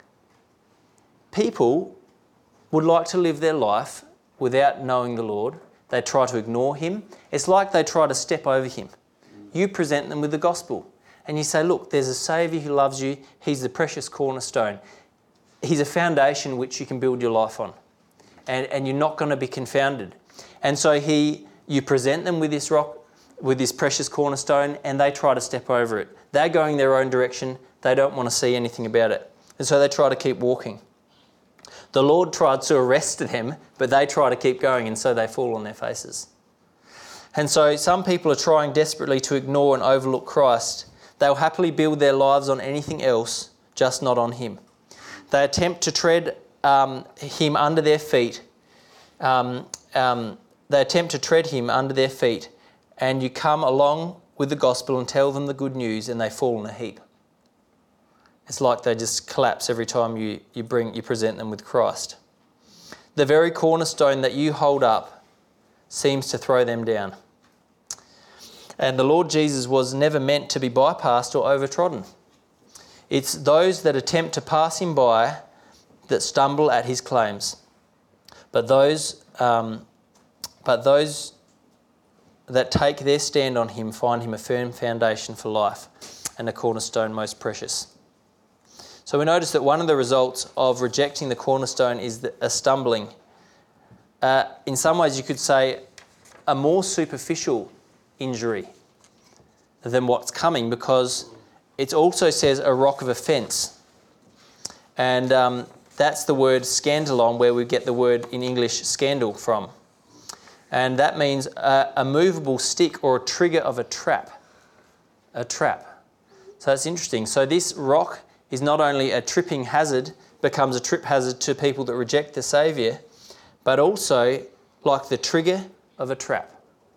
people would like to live their life without knowing the Lord. They try to ignore him. It's like they try to step over him. You present them with the gospel and you say, look, there's a Saviour who loves you. He's the precious cornerstone. He's a foundation which you can build your life on, and, and you're not going to be confounded. And so he, you present them with this rock, with this precious cornerstone, and they try to step over it. They're going their own direction. They don't want to see anything about it. And so they try to keep walking. The Lord tried to arrest them, but they try to keep going, and so they fall on their faces. And so some people are trying desperately to ignore and overlook Christ. They'll happily build their lives on anything else, just not on him. They attempt to tread um, him under their feet. Um, um, they attempt to tread him under their feet, and you come along with the gospel and tell them the good news, and they fall in a heap. It's like they just collapse every time you, you bring you present them with Christ. The very cornerstone that you hold up seems to throw them down. And the Lord Jesus was never meant to be bypassed or overtrodden. It's those that attempt to pass him by that stumble at his claims. But those, um, but those that take their stand on him find him a firm foundation for life and a cornerstone most precious. So we notice that one of the results of rejecting the cornerstone is a stumbling. Uh, in some ways you could say a more superficial injury than what's coming, because it also says a rock of offence. And um, that's the word scandalon, where we get the word in English scandal from. And that means a, a movable stick or a trigger of a trap. A trap. So that's interesting. So this rock is not only a tripping hazard, becomes a trip hazard to people that reject the Saviour, but also like the trigger of a trap.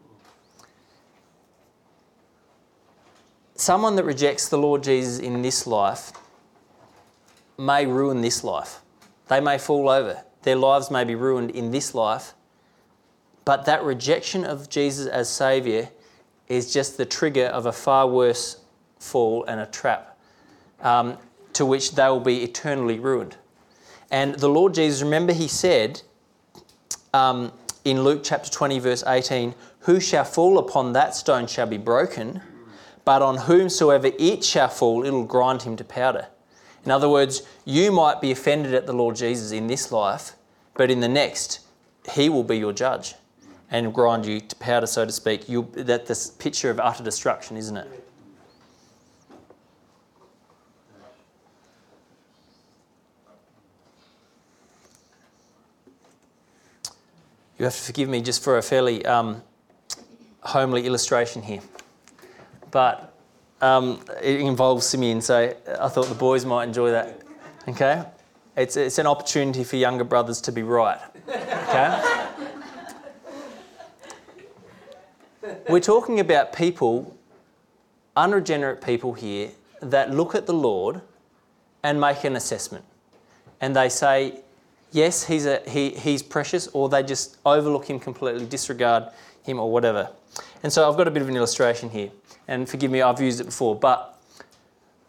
Someone that rejects the Lord Jesus in this life may ruin this life. They may fall over. Their lives may be ruined in this life, but that rejection of Jesus as Saviour is just the trigger of a far worse fall and a trap. Um, to which they will be eternally ruined. And the Lord Jesus, remember he said um, in Luke chapter twenty verse eighteen, who shall fall upon that stone shall be broken, but on whomsoever it shall fall, it'll grind him to powder. In other words, you might be offended at the Lord Jesus in this life, but in the next, he will be your judge and grind you to powder, so to speak. You'll, that's this picture of utter destruction, isn't it? You have to forgive me just for a fairly um, homely illustration here. But um, it involves Simeon, so I thought the boys might enjoy that. Okay? It's, it's an opportunity for younger brothers to be right. Okay? We're talking about people, unregenerate people here, that look at the Lord and make an assessment. And they say, yes, he's a, he, he's precious, or they just overlook him completely, disregard him or whatever. And so I've got a bit of an illustration here. And forgive me, I've used it before. But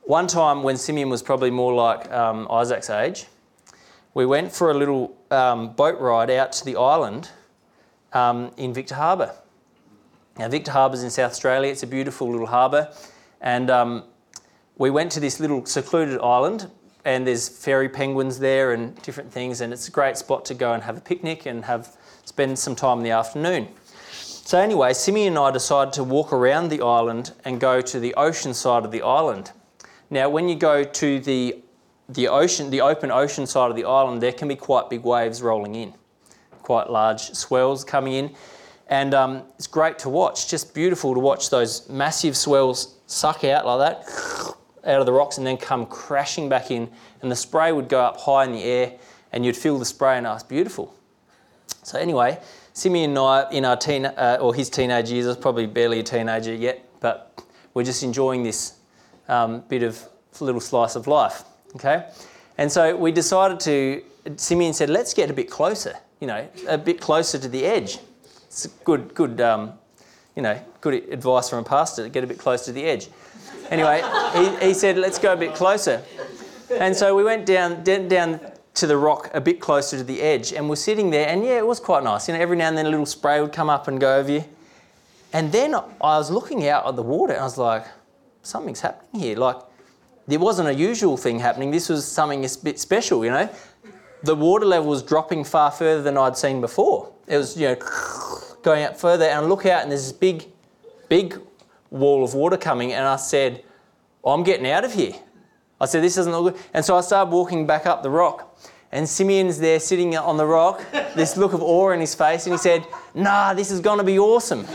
one time when Simeon was probably more like um, Isaac's age, we went for a little um, boat ride out to the island um, in Victor Harbour. Now, Victor Harbour's in South Australia. It's a beautiful little harbour. And um, we went to this little secluded island, and there's fairy penguins there and different things, and it's a great spot to go and have a picnic and have spend some time in the afternoon. So anyway, Simeon and I decided to walk around the island and go to the ocean side of the island. Now, when you go to the the ocean, the open ocean side of the island, there can be quite big waves rolling in, quite large swells coming in, and um, it's great to watch. Just beautiful to watch those massive swells suck out like that, out of the rocks, and then come crashing back in, and the spray would go up high in the air, and you'd feel the spray, and it's beautiful. So anyway, Simeon and I, in our teen, uh, or his teenage years, I was probably barely a teenager yet, but we're just enjoying this um, bit of little slice of life, okay? And so we decided to, Simeon said, let's get a bit closer, you know, a bit closer to the edge. It's good, good, um, you know, good advice from a pastor to get a bit closer to the edge. Anyway, he, he said, let's go a bit closer. And so we went down, down to the rock a bit closer to the edge, and we're sitting there, and yeah, it was quite nice. You know, every now and then a little spray would come up and go over you. And then I was looking out at the water, and I was like, something's happening here. Like, there wasn't a usual thing happening. This was something a bit special, you know. The water level was dropping far further than I'd seen before. It was, you know, going out further, and I look out, and there's this big, big wall of water coming, and I said, oh, I'm getting out of here. I said, this doesn't look good. And so I started walking back up the rock, and Simeon's there sitting on the rock, this look of awe in his face, and he said, nah, this is going to be awesome.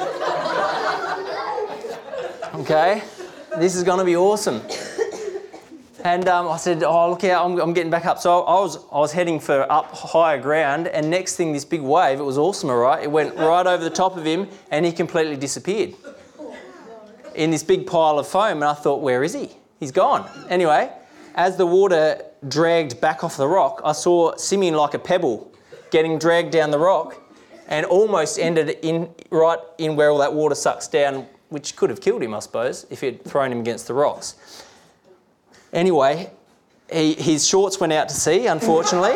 Okay, this is going to be awesome. And um, I said, oh, look out, I'm, I'm getting back up. So I was I was heading for up higher ground, and next thing, this big wave, it was awesome, all right? It went right over the top of him, and he completely disappeared in this big pile of foam, and I thought, where is he? He's gone. Anyway, as the water dragged back off the rock, I saw Simeon like a pebble getting dragged down the rock and almost ended in right in where all that water sucks down, which could have killed him, I suppose, if he'd thrown him against the rocks. Anyway, he, his shorts went out to sea, unfortunately.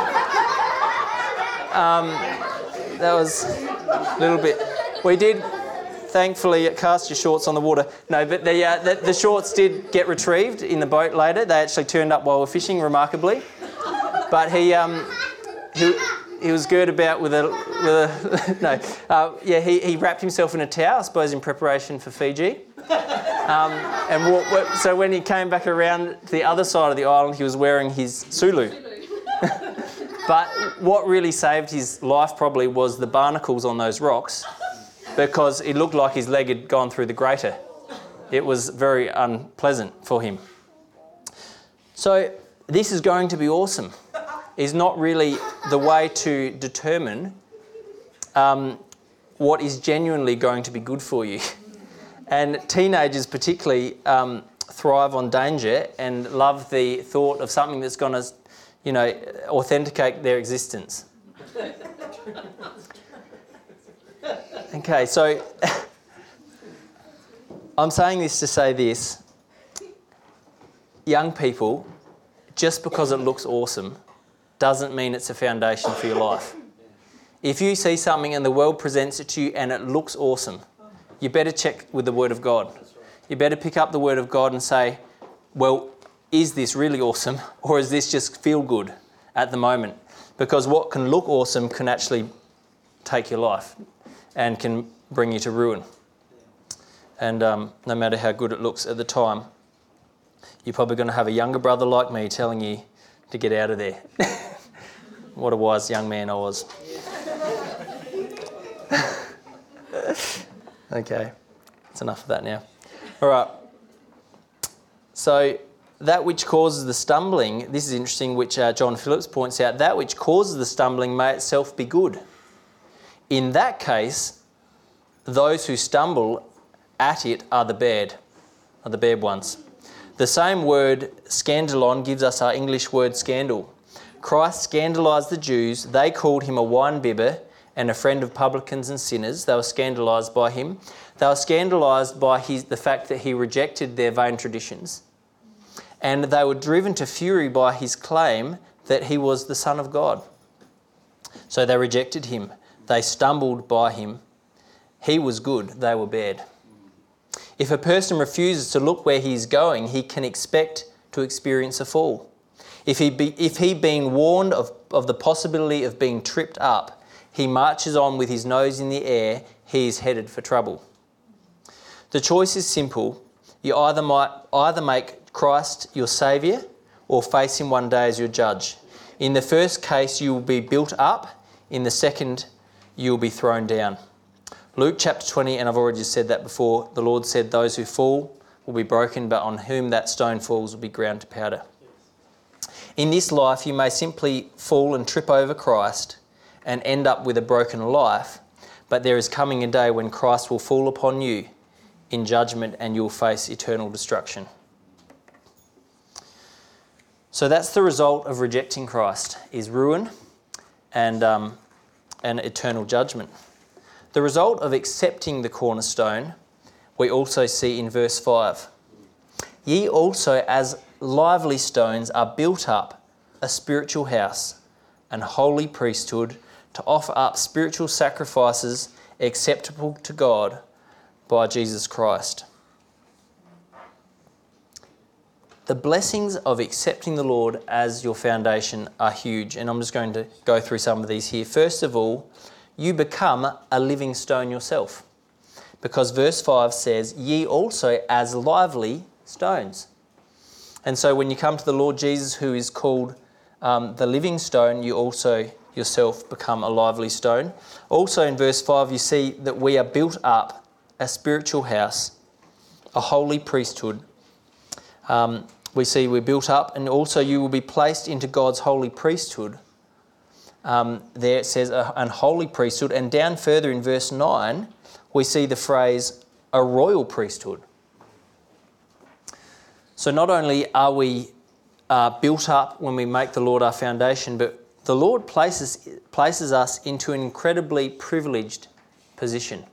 um, that was a little bit... We did... Thankfully, cast your shorts on the water. No, but the, uh, the the shorts did get retrieved in the boat later. They actually turned up while we were fishing, remarkably. But he um he he was girded about with a with a no uh, yeah he, he wrapped himself in a towel, I suppose, in preparation for Fiji. Um, and w- w- so when he came back around to the other side of the island, he was wearing his Sulu. But what really saved his life probably was the barnacles on those rocks, because it looked like his leg had gone through the grater. It was very unpleasant for him. So this is going to be awesome is not really the way to determine um, what is genuinely going to be good for you. And teenagers particularly um, thrive on danger and love the thought of something that's going to, you know, authenticate their existence. Okay, so I'm saying this to say this. Young people, just because it looks awesome doesn't mean it's a foundation for your life. If you see something and the world presents it to you and it looks awesome, you better check with the Word of God. You better pick up the Word of God and say, well, is this really awesome, or is this just feel good at the moment? Because what can look awesome can actually take your life and can bring you to ruin. And um, no matter how good it looks at the time, you're probably going to have a younger brother like me telling you to get out of there. What a wise young man I was. Okay, that's enough of that now. All right. So that which causes the stumbling, this is interesting, which uh, John Phillips points out, that which causes the stumbling may itself be good. In that case, those who stumble at it are the bad, are the bad ones. The same word, scandalon, gives us our English word scandal. Christ scandalised the Jews. They called him a wine-bibber and a friend of publicans and sinners. They were scandalised by him. They were scandalised by his, the fact that he rejected their vain traditions. and they were driven to fury by his claim that he was the Son of God. So they rejected him. They stumbled by him. He was good, they were bad. If a person refuses to look where he is going, he can expect to experience a fall. If he be, if he being warned of, of the possibility of being tripped up, he marches on with his nose in the air, he is headed for trouble. The choice is simple. You either might either make Christ your Saviour or face him one day as your judge. In the first case, you will be built up. In the second, you will be thrown down. Luke chapter twenty, and I've already just said that before, the Lord said, those who fall will be broken, but on whom that stone falls will be ground to powder. In this life, you may simply fall and trip over Christ and end up with a broken life, but there is coming a day when Christ will fall upon you in judgment and you'll face eternal destruction. So that's the result of rejecting Christ, is ruin and, um, and eternal judgment. The result of accepting the cornerstone, we also see in verse five. Ye also as lively stones are built up a spiritual house, an holy priesthood, to offer up spiritual sacrifices acceptable to God by Jesus Christ. The blessings of accepting the Lord as your foundation are huge, and I'm just going to go through some of these here. First of all, you become a living stone yourself, because verse five says, ye also as lively stones. And so when you come to the Lord Jesus, who is called um, the living stone, you also yourself become a lively stone. Also in verse five, you see that we are built up a spiritual house, a holy priesthood. Um, we see we're built up, and also you will be placed into God's holy priesthood. Um, there it says a, an holy priesthood, and down further in verse nine, we see the phrase a royal priesthood. So not only are we uh, built up when we make the Lord our foundation, but the Lord places, places us into an incredibly privileged position.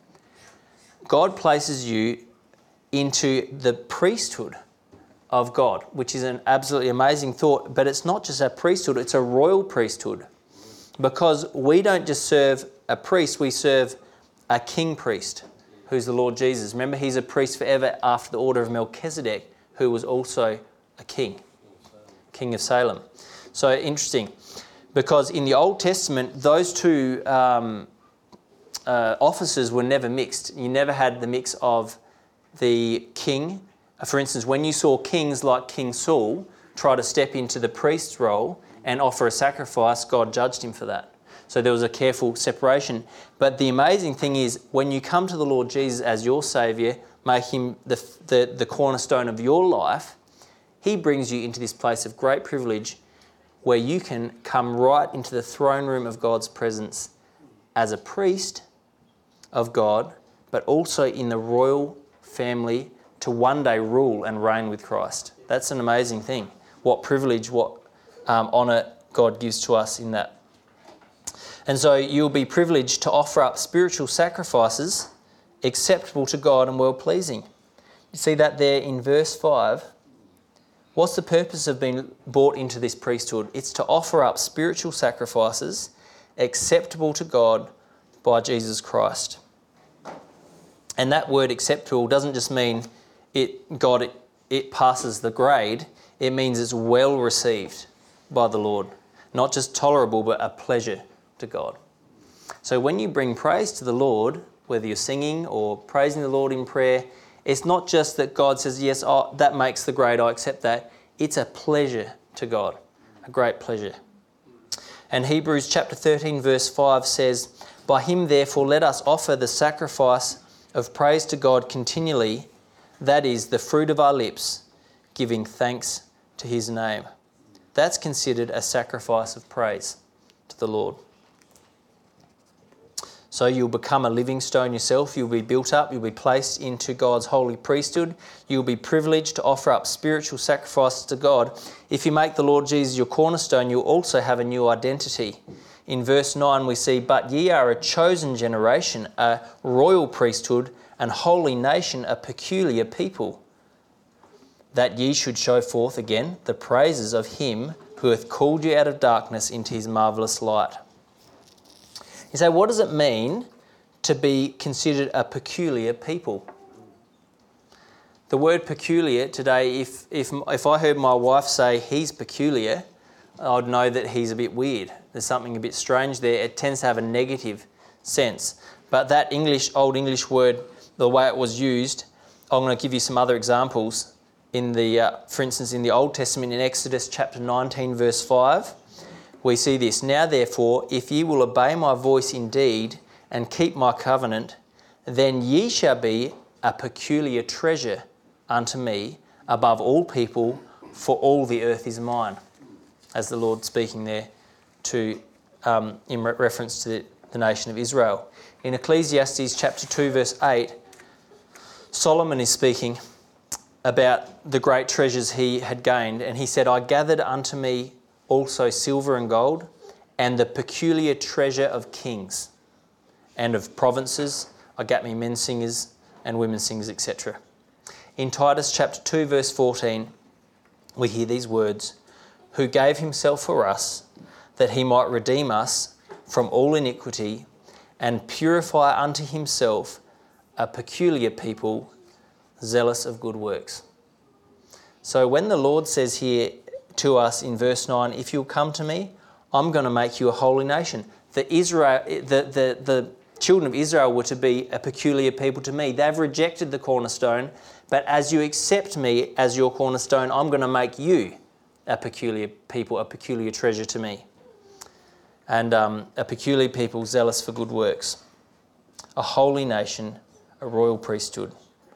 God places you into the priesthood of God, which is an absolutely amazing thought, but it's not just a priesthood, it's a royal priesthood. Because we don't just serve a priest, we serve a king priest, who's the Lord Jesus. Remember, he's a priest forever after the order of Melchizedek, who was also a king, king of Salem. So interesting, because in the Old Testament, those two um, uh, offices were never mixed. You never had the mix of the king. For instance, when you saw kings like King Saul try to step into the priest's role and offer a sacrifice, God judged him for that. So there was a careful separation. But the amazing thing is, when you come to the Lord Jesus as your Saviour, make him the, the, the cornerstone of your life, he brings you into this place of great privilege where you can come right into the throne room of God's presence as a priest of God, but also in the royal family to one day rule and reign with Christ. That's an amazing thing. What privilege, what um, honour God gives to us in that. And so you'll be privileged to offer up spiritual sacrifices acceptable to God and well-pleasing. You see that there in verse five. What's the purpose of being brought into this priesthood? It's to offer up spiritual sacrifices acceptable to God by Jesus Christ. And that word acceptable doesn't just mean it God it, it passes the grade. It means it's well received by the Lord. Not just tolerable, but a pleasure to God. So when you bring praise to the Lord, whether you're singing or praising the Lord in prayer, it's not just that God says, yes, oh, that makes the grade, I accept that. It's a pleasure to God, a great pleasure. And Hebrews chapter thirteen verse five says, by him therefore let us offer the sacrifice of praise to God continually, that is the fruit of our lips, giving thanks to his name. That's considered a sacrifice of praise to the Lord. So you'll become a living stone yourself. You'll be built up. You'll be placed into God's holy priesthood. You'll be privileged to offer up spiritual sacrifices to God. If you make the Lord Jesus your cornerstone, you'll also have a new identity. In verse nine we see, but ye are a chosen generation, a royal priesthood, an holy nation, a peculiar people. that ye should show forth again the praises of him who hath called you out of darkness into his marvellous light. You say, what does it mean to be considered a peculiar people? The word peculiar today, if, if, if I heard my wife say he's peculiar, I'd know that he's a bit weird. There's something a bit strange there. It tends to have a negative sense. But that English, Old English word, the way it was used, I'm going to give you some other examples. In the, uh, for instance, in the Old Testament, in Exodus chapter nineteen, verse five, we see this. Now therefore, if ye will obey my voice indeed, and keep my covenant, then ye shall be a peculiar treasure unto me above all people, for all the earth is mine. As the Lord speaking there to um, in re- reference to the, the nation of Israel. In Ecclesiastes chapter two, verse eight, Solomon is speaking about the great treasures he had gained, and he said, I gathered unto me also silver and gold, and the peculiar treasure of kings and of provinces. I gat me men singers and women singers, et cetera. In Titus chapter two, verse fourteen, we hear these words, who gave himself for us, that he might redeem us from all iniquity, and purify unto himself a peculiar people, zealous of good works. So when the Lord says here to us in verse nine, if you'll come to me, I'm going to make you a holy nation. The Israel, the, the, the children of Israel were to be a peculiar people to me. They've rejected the cornerstone, but as you accept me as your cornerstone, I'm going to make you a peculiar people, a peculiar treasure to me. And um, a peculiar people zealous for good works. A holy nation, a royal priesthood.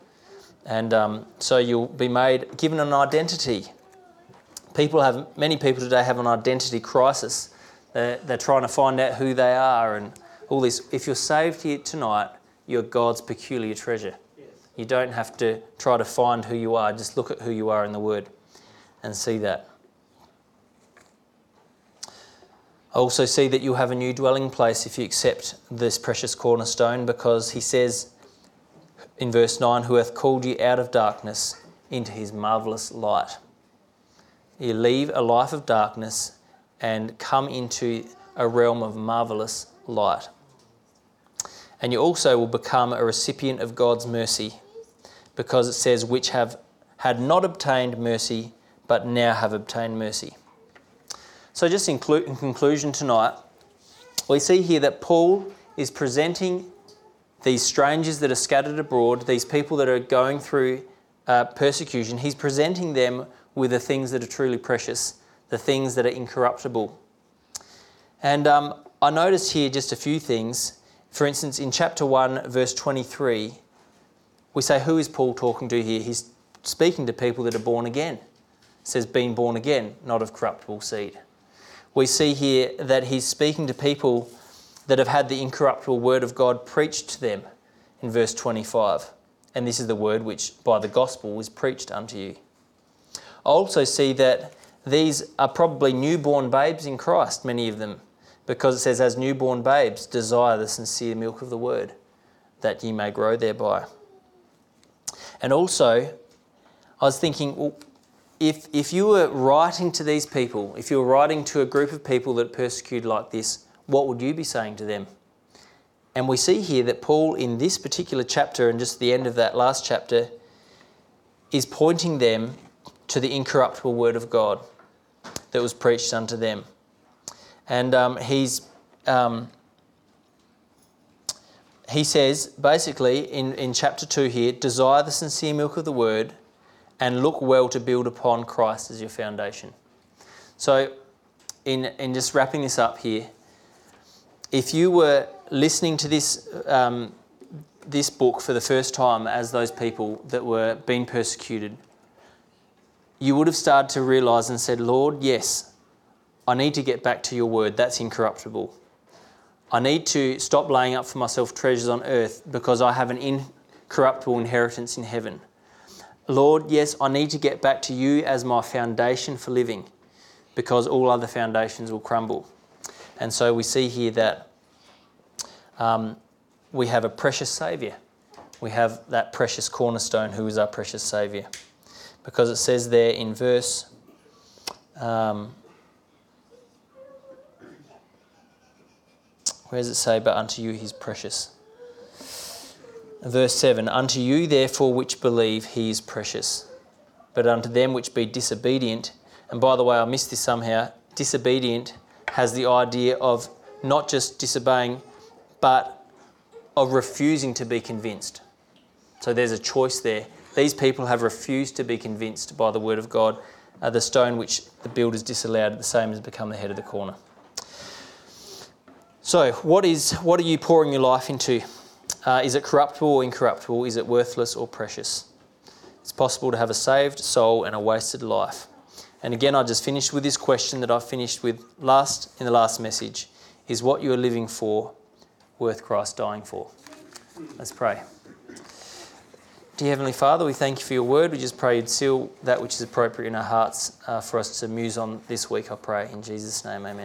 And um, so you'll be made, given an identity. People have, many people today have an identity crisis. They're, they're trying to find out who they are and all this. If you're saved here tonight, you're God's peculiar treasure. Yes. You don't have to try to find who you are. Just look at who you are in the Word and see that. I also see that you'll have a new dwelling place if you accept this precious cornerstone, because he says in verse nine, who hath called you out of darkness into his marvellous light. You leave a life of darkness and come into a realm of marvellous light. And you also will become a recipient of God's mercy, because it says, which have had not obtained mercy, but now have obtained mercy. So just in, clu- in conclusion tonight, we see here that Paul is presenting these strangers that are scattered abroad, these people that are going through uh, persecution, he's presenting them with the things that are truly precious, the things that are incorruptible. And um, I noticed here just a few things. For instance, in chapter one, verse twenty-three, we say, who is Paul talking to here? He's speaking to people that are born again. It says, being born again, not of corruptible seed. We see here that he's speaking to people that have had the incorruptible word of God preached to them in verse twenty-five. And this is the word which by the gospel was preached unto you. I also see that these are probably newborn babes in Christ, many of them, because it says, as newborn babes, desire the sincere milk of the word, that ye may grow thereby. And also, I was thinking, well, if, if you were writing to these people, if you were writing to a group of people that are persecuted like this, what would you be saying to them? And we see here that Paul, in this particular chapter and just the end of that last chapter, is pointing them to the incorruptible word of God that was preached unto them. And um, he's um, he says, basically, in, in chapter two here, desire the sincere milk of the word and look well to build upon Christ as your foundation. So in, in just wrapping this up here, if you were listening to this um, this book for the first time as those people that were being persecuted, you would have started to realise and said, Lord, yes, I need to get back to your word. That's incorruptible. I need to stop laying up for myself treasures on earth because I have an incorruptible inheritance in heaven. Lord, yes, I need to get back to you as my foundation for living, because all other foundations will crumble. And so we see here that um, we have a precious Saviour. We have that precious cornerstone who is our precious Saviour. because it says there in verse um, where does it say, but unto you he is precious? Verse seven, unto you therefore which believe he is precious, but unto them which be disobedient, and by the way, I missed this somehow, disobedient has the idea of not just disobeying, but of refusing to be convinced. So there's a choice there. These people have refused to be convinced by the word of God. Uh, the stone which the builders disallowed, the same has become the head of the corner. So what is what are you pouring your life into? Uh, is it corruptible or incorruptible? Is it worthless or precious? It's possible to have a saved soul and a wasted life. And again, I just finished with this question that I finished with last in the last message. Is what you are living for worth Christ dying for? Let's pray. Dear Heavenly Father, we thank you for your word. We just pray you'd seal that which is appropriate in our hearts uh, for us to muse on this week, I pray. In Jesus' name, amen.